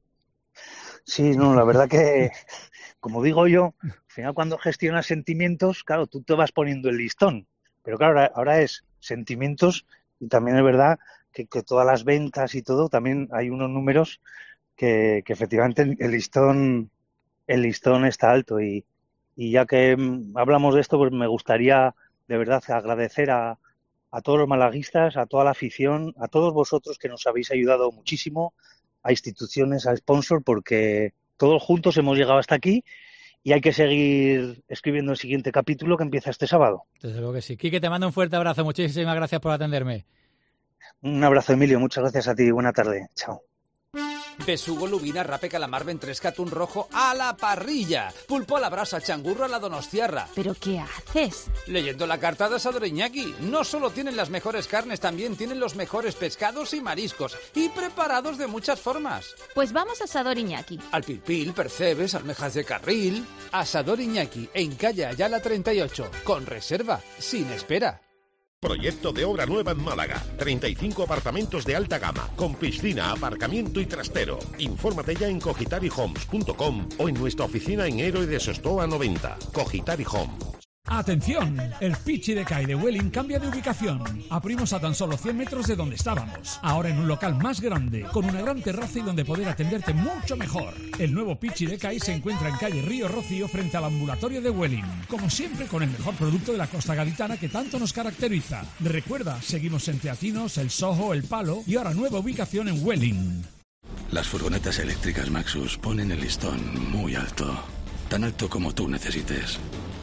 Sí, no, la verdad que, como digo yo, al final cuando gestionas sentimientos, claro, tú te vas poniendo el listón, pero claro, ahora, ahora es sentimientos y también es verdad que, que todas las ventas y todo, también hay unos números que, que efectivamente el listón el listón está alto y, y ya que hablamos de esto, pues me gustaría de verdad agradecer a, a todos los malaguistas, a toda la afición, a todos vosotros que nos habéis ayudado muchísimo, a instituciones, a sponsor, porque todos juntos hemos llegado hasta aquí y hay que seguir escribiendo el siguiente capítulo que empieza este sábado. Desde luego que sí. Quique, te mando un fuerte abrazo. Muchísimas gracias por atenderme. Un abrazo, Emilio. Muchas gracias a ti. Buena tarde. Chao. Besugo, lubina, rape, calamar, ventresca, atún rojo a la parrilla. Pulpo a la brasa, changurro a la donostiarra. ¿Pero qué haces? Leyendo la carta de Asador Iñaki. No solo tienen las mejores carnes, también tienen los mejores pescados y mariscos. Y preparados de muchas formas. Pues vamos a Asador Iñaki. Al pilpil, percebes, almejas de carril. Asador Iñaki, en calle Ayala treinta y ocho. Con reserva, sin espera. Proyecto de obra nueva en Málaga. treinta y cinco apartamentos de alta gama, con piscina, aparcamiento y trastero. Infórmate ya en cogitari homes punto com o en nuestra oficina en Héroe de Sostoa noventa. Cogitari Homes. ¡Atención! El Pichi de Cai de Welling cambia de ubicación. Abrimos a tan solo cien metros de donde estábamos. Ahora en un local más grande, con una gran terraza y donde poder atenderte mucho mejor. El nuevo Pichi de Cai se encuentra en calle Río Rocío frente al ambulatorio de Welling. Como siempre, con el mejor producto de la costa gaditana que tanto nos caracteriza. Recuerda, seguimos en Teatinos, El Soho, El Palo y ahora nueva ubicación en Welling. Las furgonetas eléctricas Maxus ponen el listón muy alto. Tan alto como tú necesites.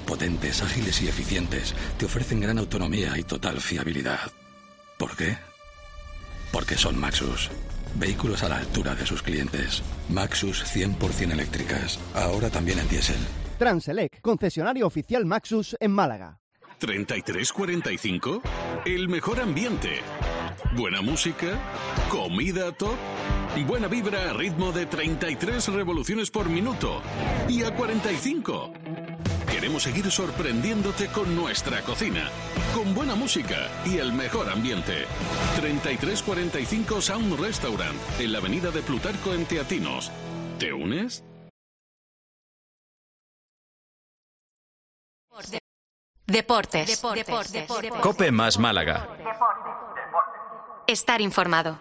potentes, ágiles y eficientes. Te ofrecen gran autonomía y total fiabilidad. ¿Por qué? Porque son Maxus. Vehículos a la altura de sus clientes. Maxus cien por ciento eléctricas. Ahora también en diésel. Transelec, concesionario oficial Maxus en Málaga. ¿treinta y tres cuarenta y cinco? El mejor ambiente. Buena música. Comida top. Buena vibra a ritmo de treinta y tres revoluciones por minuto. Y a cuarenta y cinco. Queremos seguir sorprendiéndote con nuestra cocina, con buena música y el mejor ambiente. treinta y tres cuarenta y cinco Sound Restaurant, en la avenida de Plutarco en Teatinos. ¿Te unes? Deportes. Deportes. Deportes. Deportes. Cope más Málaga. Estar informado.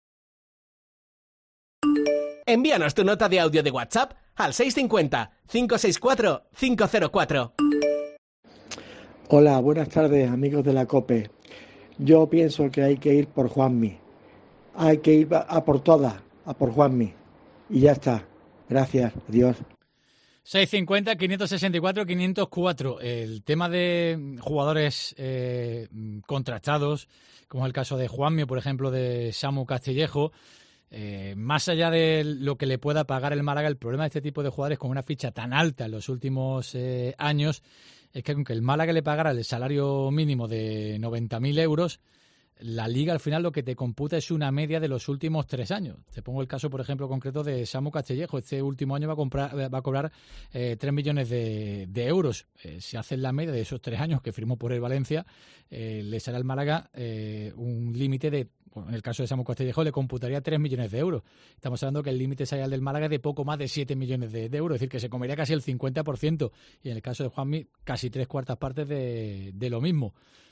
Envíanos tu nota de audio de WhatsApp al seis cinco cero, cinco seis cuatro, cinco cero cuatro. Hola, buenas tardes, amigos de la COPE. Yo pienso que hay que ir por Juanmi. Hay que ir a por todas, a por Juanmi. Y ya está. Gracias, adiós. seiscientos cincuenta, quinientos sesenta y cuatro, quinientos cuatro. El tema de jugadores eh, contratados, como es el caso de Juanmi, por ejemplo, de Samu Castillejo, eh, más allá de lo que le pueda pagar el Málaga, el problema de este tipo de jugadores con una ficha tan alta en los últimos eh, años es que aunque el Málaga le pagara el salario mínimo de noventa mil euros, la Liga al final lo que te computa es una media de los últimos tres años. Te pongo el caso, por ejemplo, concreto de Samu Castillejo. Este último año va a, comprar, va a cobrar eh, tres millones de, de euros. Eh, si haces la media de esos tres años que firmó por el Valencia, eh, le será al Málaga eh, un límite de, bueno, en el caso de Samu Castillejo le computaría tres millones de euros. Estamos hablando que el límite salarial del Málaga es de poco más de siete millones de, de euros, es decir, que se comería casi el cincuenta por ciento. Y en el caso de Juanmi, casi tres cuartas partes de, de lo mismo.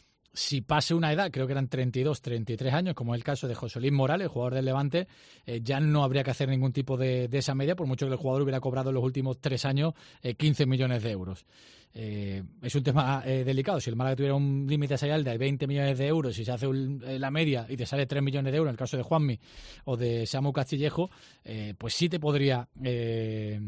Si pase una edad, creo que eran treinta y dos, treinta y tres años, como es el caso de José Luis Morales, jugador del Levante, eh, ya no habría que hacer ningún tipo de, de esa media, por mucho que el jugador hubiera cobrado en los últimos tres años eh, quince millones de euros. Eh, es un tema eh, delicado. Si el Málaga tuviera un límite salarial de veinte millones de euros y se hace un, eh, la media y te sale tres millones de euros, en el caso de Juanmi o de Samu Castillejo, eh, pues sí te podría eh,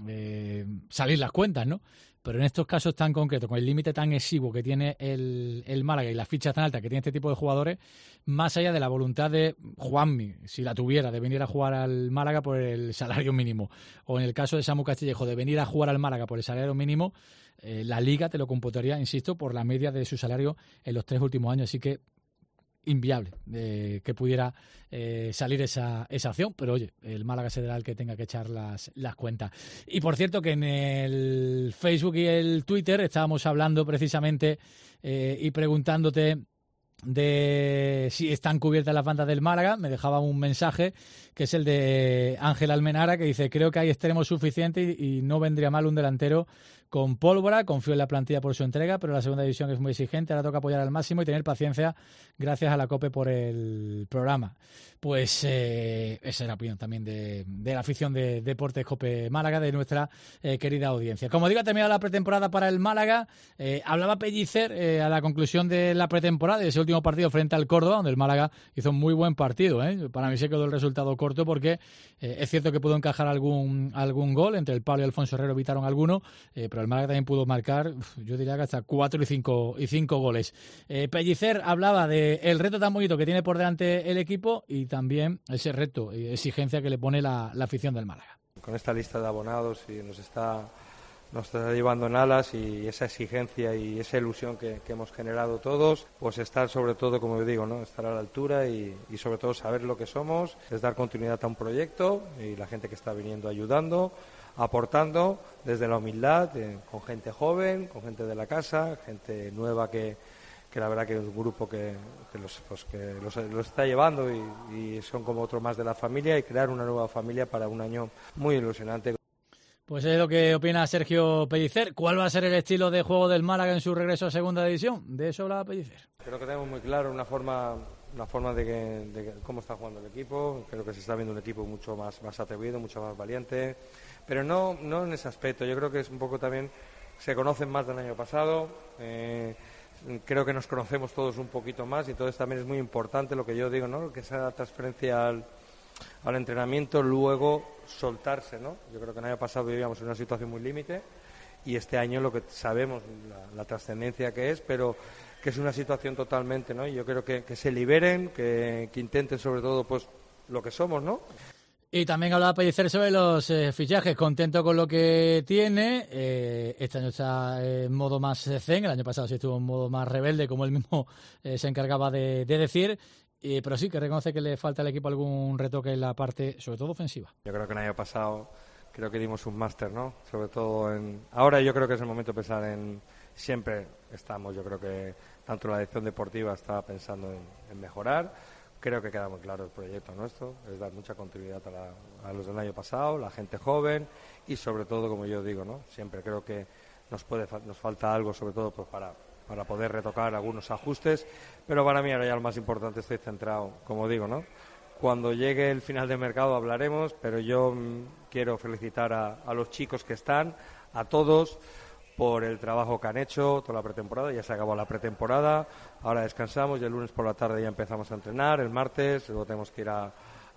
eh, salir las cuentas, ¿no? Pero en estos casos tan concretos, con el límite tan exiguo que tiene el, el Málaga y las fichas tan altas que tiene este tipo de jugadores, más allá de la voluntad de Juanmi, si la tuviera, de venir a jugar al Málaga por el salario mínimo, o en el caso de Samu Castillejo, de venir a jugar al Málaga por el salario mínimo, eh, la Liga te lo computaría, insisto, por la media de su salario en los tres últimos años. Así que inviable eh, que pudiera eh, salir esa, esa opción, pero oye, el Málaga será el que tenga que echar las, las cuentas. Y por cierto que en el Facebook y el Twitter estábamos hablando precisamente eh, y preguntándote de si están cubiertas las bandas del Málaga. Me dejaba un mensaje que es el de Ángel Almenara, que dice: creo que hay extremos suficientes y, y no vendría mal un delantero con pólvora. Confío en la plantilla por su entrega, pero la segunda división es muy exigente. Ahora toca apoyar al máximo y tener paciencia. Gracias a la COPE por el programa. Pues eh, esa es la opinión también de, de la afición de Deportes COPE Málaga, de nuestra eh, querida audiencia. Como digo, ha terminado la pretemporada para el Málaga. Eh, hablaba Pellicer eh, a la conclusión de la pretemporada, de ese último partido frente al Córdoba, donde el Málaga hizo un muy buen partido. ¿eh? Para mí se quedó el resultado corto porque eh, es cierto que pudo encajar algún, algún gol. Entre el Pablo y Alfonso Herrero evitaron alguno, eh, pero el Málaga también pudo marcar, yo diría que hasta cuatro y cinco, y cinco goles. Eh, Pellicer hablaba de el reto tan bonito que tiene por delante el equipo y también ese reto y exigencia que le pone la, la afición del Málaga. Con esta lista de abonados y nos está, nos está llevando en alas, y esa exigencia y esa ilusión que, que hemos generado todos, pues estar sobre todo, como digo, ¿no? estar a la altura y, y sobre todo saber lo que somos, es dar continuidad a un proyecto y la gente que está viniendo ayudando, aportando desde la humildad, eh, con gente joven, con gente de la casa, gente nueva que, que la verdad que es un grupo que, que, los, pues que los, los está llevando y, y son como otro más de la familia, y crear una nueva familia para un año muy ilusionante. Pues es lo que opina Sergio Pellicer. ¿Cuál va a ser el estilo de juego del Málaga en su regreso a Segunda División? De eso hablaba Pellicer. Creo que tenemos muy claro una forma, una forma de, que, de cómo está jugando el equipo. Creo que se está viendo un equipo mucho más, más atrevido, mucho más valiente. Pero no, no en ese aspecto. Yo creo que es un poco también, se conocen más del año pasado. Eh, creo que nos conocemos todos un poquito más, y entonces también es muy importante lo que yo digo, ¿no? Que esa transferencia al, al entrenamiento, luego soltarse, ¿no? Yo creo que el año pasado vivíamos en una situación muy límite y este año lo que sabemos, la, la trascendencia que es, pero que es una situación totalmente, ¿no? Y yo creo que, que se liberen, que, que intenten sobre todo pues lo que somos, ¿no? Y también hablaba Pellicer sobre los eh, fichajes, contento con lo que tiene. Eh, este año está en modo más zen, el año pasado sí estuvo en modo más rebelde, como él mismo eh, se encargaba de, de decir. Eh, pero sí que reconoce que le falta al equipo algún retoque en la parte, sobre todo ofensiva. Yo creo que el año pasado creo que dimos un máster, ¿no? Sobre todo en... Ahora yo creo que es el momento de pensar en... Siempre estamos, yo creo que tanto la dirección deportiva está pensando en, en mejorar. Creo que queda muy claro el proyecto nuestro, es dar mucha continuidad a, la, a los del año pasado, la gente joven y sobre todo, como yo digo, ¿no? Siempre creo que nos puede nos falta algo, sobre todo pues para, para poder retocar algunos ajustes, pero para mí ahora ya lo más importante, estoy centrado, como digo, ¿no? Cuando llegue el final de mercado hablaremos, pero yo mmm, quiero felicitar a, a los chicos que están, a todos, por el trabajo que han hecho toda la pretemporada. Ya se acabó la pretemporada, ahora descansamos y el lunes por la tarde ya empezamos a entrenar, el martes luego tenemos que ir a,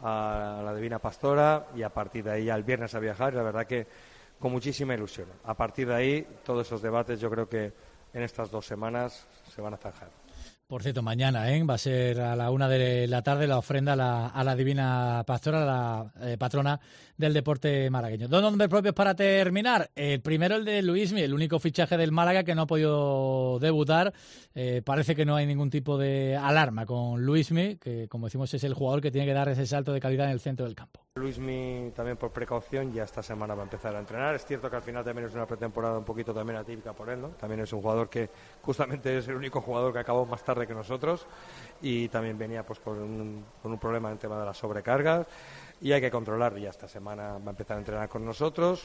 a la Divina Pastora y a partir de ahí ya el viernes a viajar, y la verdad que con muchísima ilusión. A partir de ahí todos esos debates yo creo que en estas dos semanas se van a zanjar. Por cierto, mañana ¿eh? va a ser a la una de la tarde la ofrenda a la, a la Divina Pastora, la eh, patrona del deporte malagueño. Dos nombres propios para terminar. El primero, el de Luismi, el único fichaje del Málaga que no ha podido debutar. Eh, parece que no hay ningún tipo de alarma con Luismi, que como decimos es el jugador que tiene que dar ese salto de calidad en el centro del campo. Luismi también por precaución ya esta semana va a empezar a entrenar. Es cierto que al final también es una pretemporada un poquito también atípica por él, ¿no? También es un jugador que justamente es el único jugador que acabó más tarde que nosotros y también venía pues con un, con un problema en el tema de las sobrecargas y hay que controlarlo. Ya esta semana va a empezar a entrenar con nosotros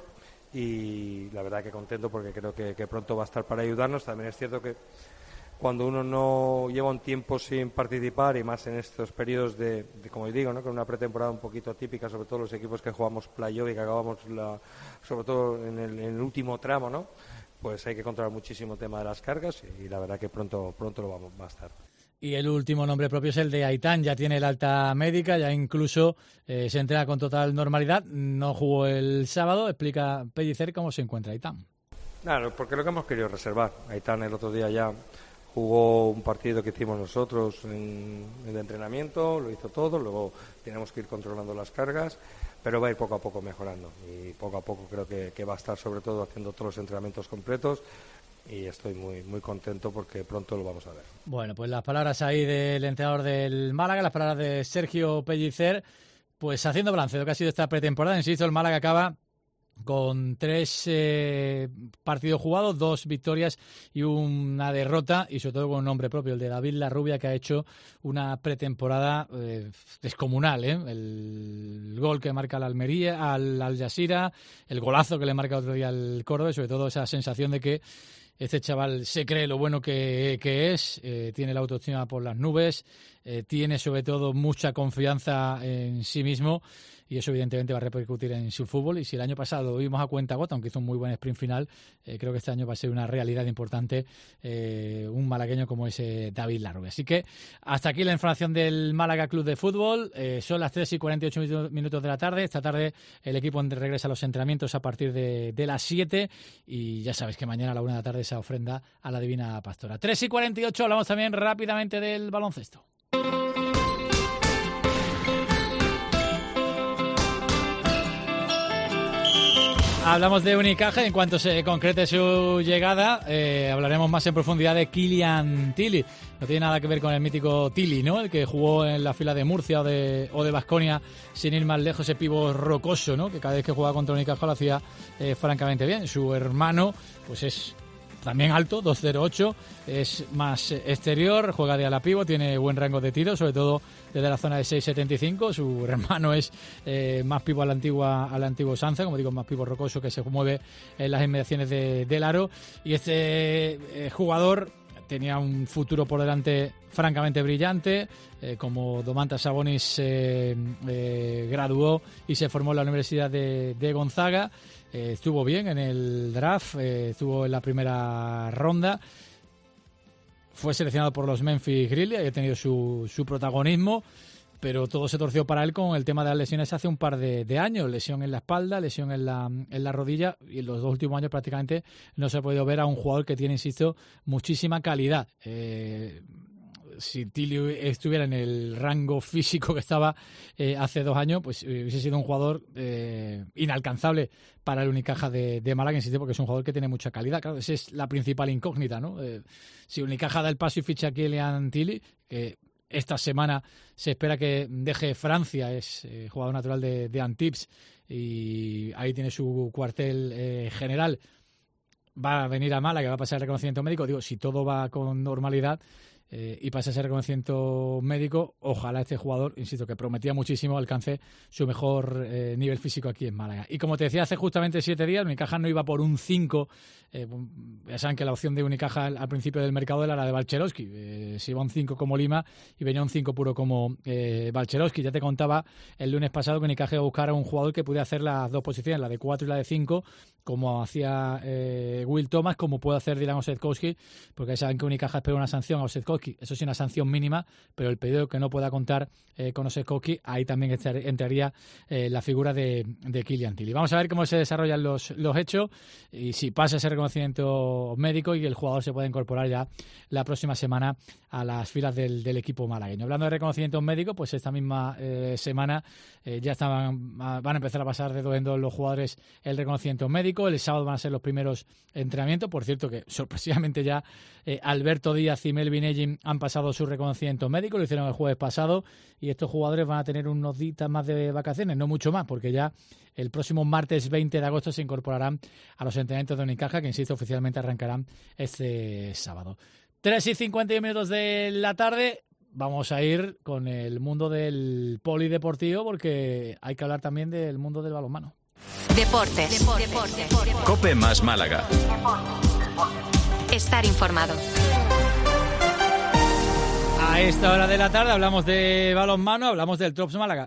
y la verdad que contento porque creo que, que pronto va a estar para ayudarnos. También es cierto que cuando uno no lleva un tiempo sin participar y más en estos periodos de, de como digo, ¿no? Con una pretemporada un poquito atípica, sobre todo los equipos que jugamos playoff y que acabamos la, sobre todo en el, en el último tramo, ¿no? Pues hay que controlar muchísimo el tema de las cargas y la verdad que pronto pronto lo vamos va a estar. Y el último nombre propio es el de Aitán, ya tiene el alta médica, ya incluso eh, se entrena con total normalidad, no jugó el sábado. Explica Pellicer cómo se encuentra Aitán. Claro, porque lo que hemos querido reservar. Aitán el otro día ya jugó un partido que hicimos nosotros en el entrenamiento, lo hizo todo, luego tenemos que ir controlando las cargas, pero va a ir poco a poco mejorando y poco a poco creo que, que va a estar sobre todo haciendo todos los entrenamientos completos y estoy muy muy contento porque pronto lo vamos a ver. Bueno, pues las palabras ahí del entrenador del Málaga, las palabras de Sergio Pellicer, pues haciendo balance de lo que ha sido esta pretemporada. Insisto, el Málaga acaba con tres eh, partidos jugados, dos victorias y una derrota, y sobre todo con un nombre propio, el de David Larrubia, que ha hecho una pretemporada eh, descomunal, ¿eh? El gol que marca al Almería, al Al Jazeera, el golazo que le marca otro día al Córdoba, y sobre todo esa sensación de que este chaval se cree lo bueno que, que es, eh, tiene la autoestima por las nubes, eh, tiene sobre todo mucha confianza en sí mismo y eso evidentemente va a repercutir en su fútbol. Y si el año pasado lo vimos a cuenta gota, aunque hizo un muy buen sprint final, eh, creo que este año va a ser una realidad importante eh, un malagueño como ese David Larrubia. Así que hasta aquí la información del Málaga Club de Fútbol. Eh, son las tres y cuarenta y ocho minutos de la tarde. Esta tarde el equipo regresa a los entrenamientos a partir de, de las siete y ya sabes que mañana a la una de la tarde esa ofrenda a la Divina Pastora. tres y cuarenta y ocho, hablamos también rápidamente del baloncesto. Hablamos de Unicaja, en cuanto se concrete su llegada, eh, hablaremos más en profundidad de Kylian Tilly. No tiene nada que ver con el mítico Tilly, ¿no? El que jugó en la fila de Murcia o de o de Baskonia, sin ir más lejos, ese pivo rocoso, ¿no? Que cada vez que jugaba contra Unicaja lo hacía eh, francamente bien. Su hermano, pues es también alto, dos cero ocho, es más exterior, juega de ala pivo, tiene buen rango de tiro, sobre todo desde la zona de seis setenta y cinco. Su hermano es eh, más pivo a la antigua a la antigua Sanza, como digo, más pivo rocoso que se mueve en las inmediaciones de, del aro. Y este eh, jugador tenía un futuro por delante francamente brillante, eh, como Domantas Sabonis eh, eh, graduó y se formó en la Universidad de, de Gonzaga. Eh, estuvo bien en el draft, eh, estuvo en la primera ronda, fue seleccionado por los Memphis Grizzlies y ha tenido su, su protagonismo. pero todo se torció para él con el tema de las lesiones hace un par de, de años, lesión en la espalda, lesión en la, en la rodilla, y en los dos últimos años prácticamente no se ha podido ver a un jugador que tiene, insisto, muchísima calidad. Eh, si Tilly estuviera en el rango físico que estaba eh, hace dos años, pues hubiese sido un jugador eh, inalcanzable para el Unicaja de, de Málaga, insisto, porque es un jugador que tiene mucha calidad. Claro, esa es la principal incógnita, ¿no? Eh, si Unicaja da el paso y ficha a Kylian Tilly, que esta semana se espera que deje Francia, es eh, jugador natural de, de Antibes, y ahí tiene su cuartel eh, general, va a venir a Málaga, va a pasar el reconocimiento médico. Digo, si todo va con normalidad eh, y pasa ese reconocimiento médico, ojalá este jugador, insisto, que prometía muchísimo, alcance su mejor eh, nivel físico aquí en Málaga. Y como te decía, hace justamente siete días, Unicaja no iba por un cinco. Eh, ya saben que la opción de Unicaja al, al principio del mercado era la de Balcherowski. Eh, se iba un cinco como Lima y venía un cinco puro como eh, Balcherowski. Ya te contaba el lunes pasado que Unicaja iba a buscar a un jugador que pudiera hacer las dos posiciones, la de cuatro y la de cinco, como hacía eh, Will Thomas, como puede hacer Dylan Osetkowski, porque saben que Unicaja espera una sanción a Osetkowski. Eso sí, una sanción mínima, pero el pedido que no pueda contar eh, con Osetkowski, ahí también estar, entraría eh, la figura de, de Kylian Tilly. Vamos a ver cómo se desarrollan los, los hechos y si pasa ese reconocimiento médico y el jugador se puede incorporar ya la próxima semana a las filas del, del equipo malagueño. Hablando de reconocimientos médicos, pues esta misma eh, semana eh, ya estaban, van a empezar a pasar de dos en dos los jugadores el reconocimiento médico. El sábado van a ser los primeros entrenamientos. Por cierto que sorpresivamente ya eh, Alberto Díaz y Melvin Ellin han pasado su reconocimiento médico, lo hicieron el jueves pasado, y estos jugadores van a tener unos días más de vacaciones, no mucho más, porque ya el próximo martes veinte de agosto se incorporarán a los entrenamientos de Unicaja, que insisto, oficialmente arrancarán este sábado. tres y cincuenta y uno minutos de la tarde. Vamos a ir con el mundo del polideportivo, porque hay que hablar también del mundo del balonmano. Deportes. Deportes. Deportes. Deportes. COPE más Málaga. Estar informado. A esta hora de la tarde hablamos de balonmano, hablamos del Trops Málaga.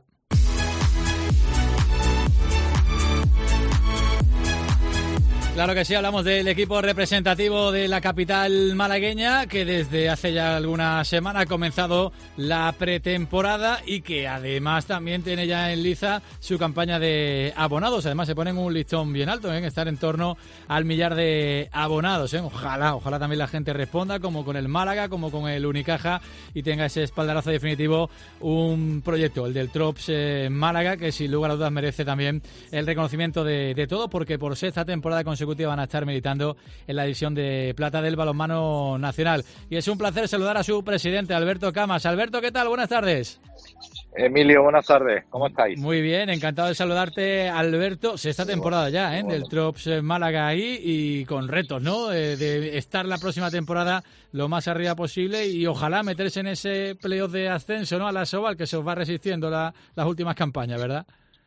Claro que sí, hablamos del equipo representativo de la capital malagueña, que desde hace ya algunas semanas ha comenzado la pretemporada y que además también tiene ya en liza su campaña de abonados. Además se ponen un listón bien alto, ¿eh? Estar en torno al millar de abonados, ¿eh? Ojalá, ojalá también la gente responda, como con el Málaga, como con el Unicaja, y tenga ese espaldarazo definitivo un proyecto, el del Trops eh, Málaga, que sin lugar a dudas merece también el reconocimiento de, de todo, porque por sexta temporada consecutiva van a estar militando en la división de plata del balonmano nacional. Y es un placer saludar a su presidente, Alberto Camas. Alberto, ¿qué tal? Buenas tardes. Emilio, buenas tardes. ¿Cómo estáis? Muy bien, encantado de saludarte, Alberto. Sexta temporada ya, ¿eh? Del Trops Málaga ahí, y con retos, ¿no? De, de estar la próxima temporada lo más arriba posible y ojalá meterse en ese playoff de ascenso, ¿no? A la Sobal, que se os va resistiendo la, las últimas campañas, ¿verdad?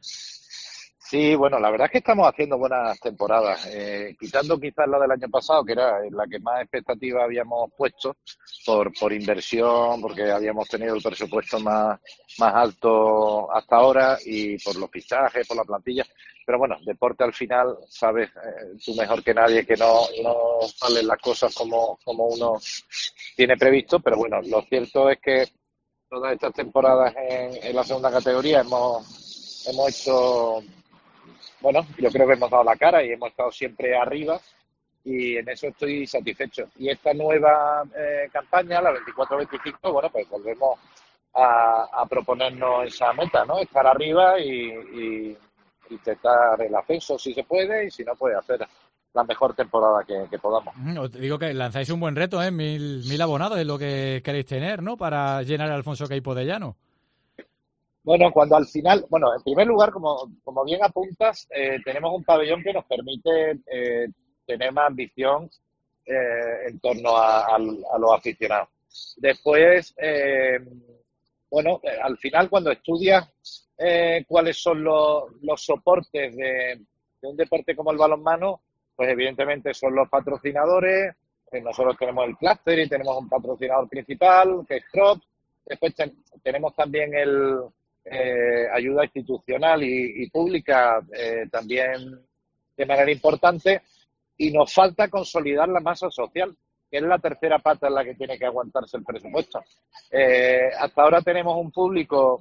Sí, bueno, la verdad es que estamos haciendo buenas temporadas, eh, quitando quizás la del año pasado, que era la que más expectativa habíamos puesto por por inversión, porque habíamos tenido el presupuesto más más alto hasta ahora, y por los fichajes, por la plantilla. Pero bueno, deporte al final, sabes eh, tú mejor que nadie que no no salen las cosas como como uno tiene previsto. Pero bueno, lo cierto es que todas estas temporadas en, en la segunda categoría hemos hemos hecho... Bueno, yo creo que hemos dado la cara y hemos estado siempre arriba, y en eso estoy satisfecho. Y esta nueva eh, campaña, la veinticuatro veinticinco, bueno, pues volvemos a, a proponernos esa meta, ¿no? Estar arriba y, y intentar el ascenso si se puede, y si no, pues hacer la mejor temporada que, que podamos. Os digo que lanzáis un buen reto, ¿eh? Mil, mil abonados es lo que queréis tener, ¿no? Para llenar a Alfonso Queipo de Llano. Bueno, cuando al final, bueno, en primer lugar, como, como bien apuntas, eh, tenemos un pabellón que nos permite eh, tener más ambición eh, en torno a, a, a los aficionados. Después, eh, bueno, eh, al final cuando estudias eh, cuáles son los, los soportes de, de un deporte como el balonmano, pues evidentemente son los patrocinadores. Eh, nosotros tenemos el clúster y tenemos un patrocinador principal, que es Trops. Después ten, tenemos también el... Eh, ayuda institucional y, y pública eh, también de manera importante, y nos falta consolidar la masa social, que es la tercera pata en la que tiene que aguantarse el presupuesto. Eh, hasta ahora tenemos un público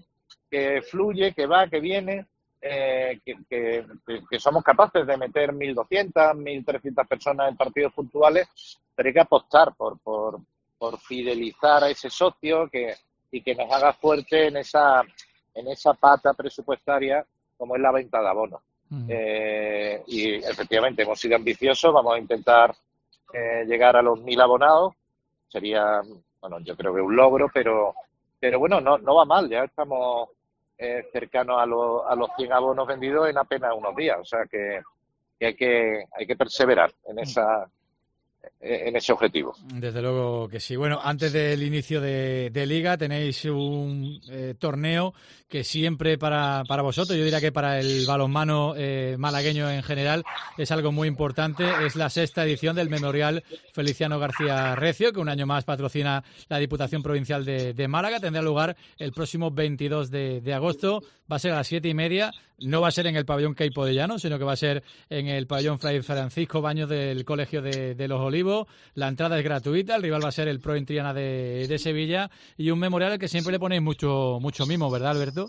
que fluye, que va, que viene, eh, que, que, que somos capaces de meter mil doscientas, mil trescientas personas en partidos puntuales, pero hay que apostar por, por, por fidelizar a ese socio que, y que nos haga fuerte en esa, en esa pata presupuestaria como es la venta de abonos. Uh-huh. Eh, y efectivamente hemos sido ambiciosos, vamos a intentar eh, llegar a los mil abonados, sería, bueno, yo creo que un logro, pero, pero bueno, no, no va mal, ya estamos eh, cercanos a, lo, a los cien abonos vendidos en apenas unos días, o sea que, que hay que hay que perseverar en esa en ese objetivo. Desde luego que sí. Bueno, antes del inicio de, de Liga tenéis un eh, torneo que siempre para, para vosotros, yo diría que para el balonmano eh, malagueño en general, es algo muy importante. Es la sexta edición del Memorial Feliciano García Recio, que un año más patrocina la Diputación Provincial de, de Málaga. Tendrá lugar el próximo veintidós de, de agosto. Va a ser a las siete y media. No va a ser en el pabellón Queipo de Llano, sino que va a ser en el pabellón Fray Francisco Baños del Colegio de, de Los Olivos. La entrada es gratuita, el rival va a ser el Pro en Triana de, de Sevilla, y un memorial al que siempre le ponéis mucho mucho mimo, ¿verdad, Alberto?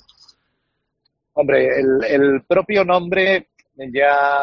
Hombre, el, el propio nombre ya,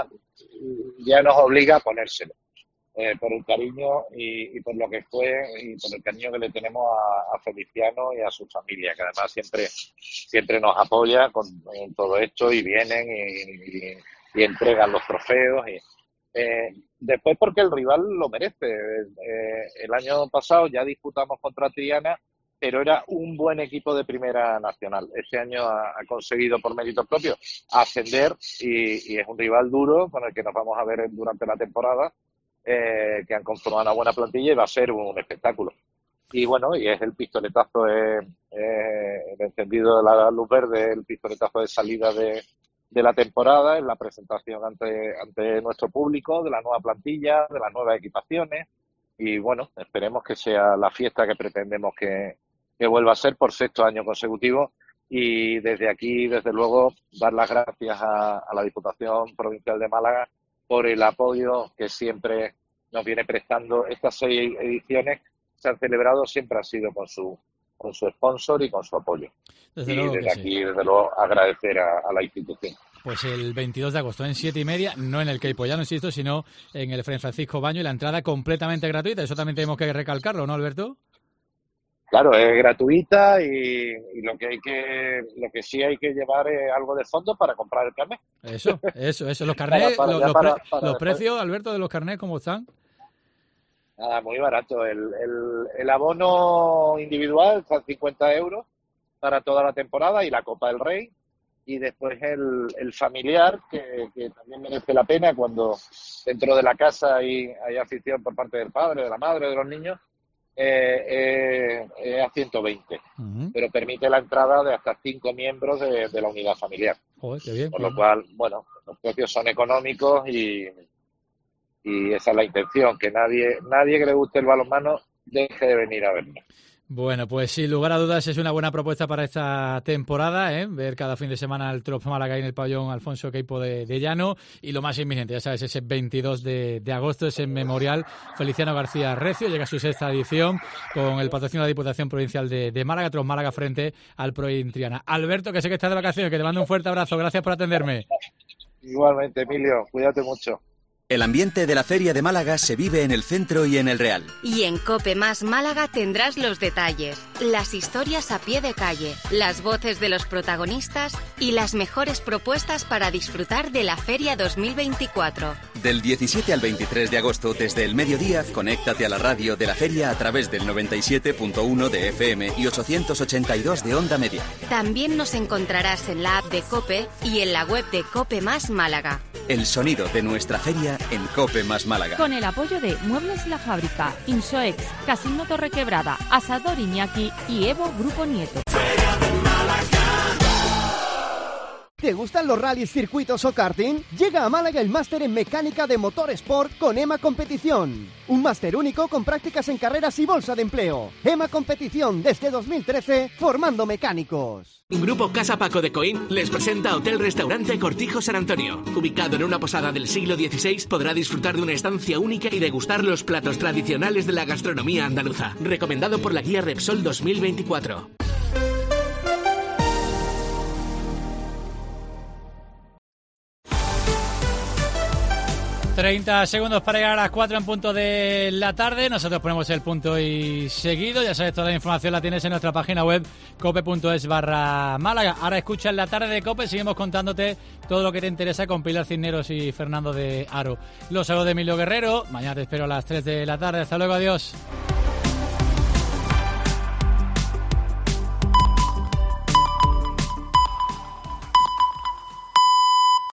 ya nos obliga a ponérselo, eh, por el cariño y, y por lo que fue y por el cariño que le tenemos a, a Feliciano y a su familia, que además siempre siempre nos apoya con en todo esto y vienen y, y, y entregan los trofeos. Y, eh, después porque el rival lo merece. Eh, el año pasado ya disputamos contra Triana, pero era un buen equipo de Primera Nacional. Este año ha, ha conseguido por mérito propio ascender y, y es un rival duro con el que nos vamos a ver durante la temporada, eh, que han conformado una buena plantilla y va a ser un espectáculo. Y bueno, y es el pistoletazo, eh, eh, el encendido de la luz verde, el pistoletazo de salida de, de la temporada, en la presentación ante, ante nuestro público, de la nueva plantilla, de las nuevas equipaciones. Y bueno, esperemos que sea la fiesta que pretendemos que, que vuelva a ser por sexto año consecutivo. Y desde aquí, desde luego, dar las gracias a, a la Diputación Provincial de Málaga por el apoyo que siempre nos viene prestando. Estas seis ediciones se han celebrado, siempre ha sido con su con su sponsor y con su apoyo. Desde y desde aquí, sí. desde luego, agradecer a, a la institución. Pues el veintidós de agosto en siete y media, no en el Queipo, ya no insisto, sino en el Fray Francisco Baño, y la entrada completamente gratuita. Eso también tenemos que recalcarlo, ¿no, Alberto? Claro, es gratuita y, y lo que hay que, lo que sí hay que llevar es algo de fondo para comprar el carnet. Eso, eso, eso. Los carnets, para, para, los, los, para, pre, para los precios, Alberto, de los carnets, ¿cómo están? Nada, muy barato. El, el, el abono individual está a cincuenta euros para toda la temporada y la Copa del Rey. Y después el, el familiar, que, que también merece la pena cuando dentro de la casa hay, hay afición por parte del padre, de la madre, de los niños, eh, eh, eh, a ciento veinte. Uh-huh. Pero permite la entrada de hasta cinco miembros de, de la unidad familiar. Joder, qué bien. Por lo cual, bueno, los precios son económicos y... Y esa es la intención, que nadie nadie que le guste el balonmano deje de venir a vernos. Bueno, pues sin lugar a dudas es una buena propuesta para esta temporada, ¿eh? Ver cada fin de semana el Trop Málaga en el pabellón Alfonso Queipo de, de Llano. Y lo más inminente, ya sabes, ese veintidós de, de agosto, ese Memorial Feliciano García Recio. Llega a su sexta edición con el patrocinio de la Diputación Provincial de, de Málaga, Trop Málaga frente al Pro en Triana. Alberto, que sé que estás de vacaciones, que te mando un fuerte abrazo. Gracias por atenderme. Igualmente, Emilio. Cuídate mucho. El ambiente de la Feria de Málaga se vive en el centro y en el Real. Y en COPE Más Málaga tendrás los detalles, las historias a pie de calle, las voces de los protagonistas y las mejores propuestas para disfrutar de la Feria dos mil veinticuatro. Del diecisiete al veintitrés de agosto, desde el mediodía, conéctate a la radio de la feria a través del noventa y siete punto uno de F M y ochocientos ochenta y dos de Onda Media. También nos encontrarás en la app de COPE y en la web de COPE Más Málaga. El sonido de nuestra feria en COPE Más Málaga. Con el apoyo de Muebles La Fábrica, Insoex, Casino Torrequebrada, Asador Iñaki y Evo Grupo Nieto. ¿Te gustan los rallies, circuitos o karting? Llega a Málaga el máster en mecánica de motor Sport con EMA Competición. Un máster único con prácticas en carreras y bolsa de empleo. EMA Competición desde dos mil trece, formando mecánicos. Grupo Casa Paco de Coín les presenta Hotel Restaurante Cortijo San Antonio. Ubicado en una posada del siglo dieciséis, podrá disfrutar de una estancia única y degustar los platos tradicionales de la gastronomía andaluza. Recomendado por la guía Repsol dos mil veinticuatro. treinta segundos para llegar a las cuatro en punto de la tarde. Nosotros ponemos el punto y seguido. Ya sabes, toda la información la tienes en nuestra página web cope.es barra Málaga. Ahora escuchas la tarde de Cope. Seguimos contándote todo lo que te interesa con Pilar Cisneros y Fernando de Aro. Los saludos de Emilio Guerrero. Mañana te espero a las tres de la tarde. Hasta luego, adiós.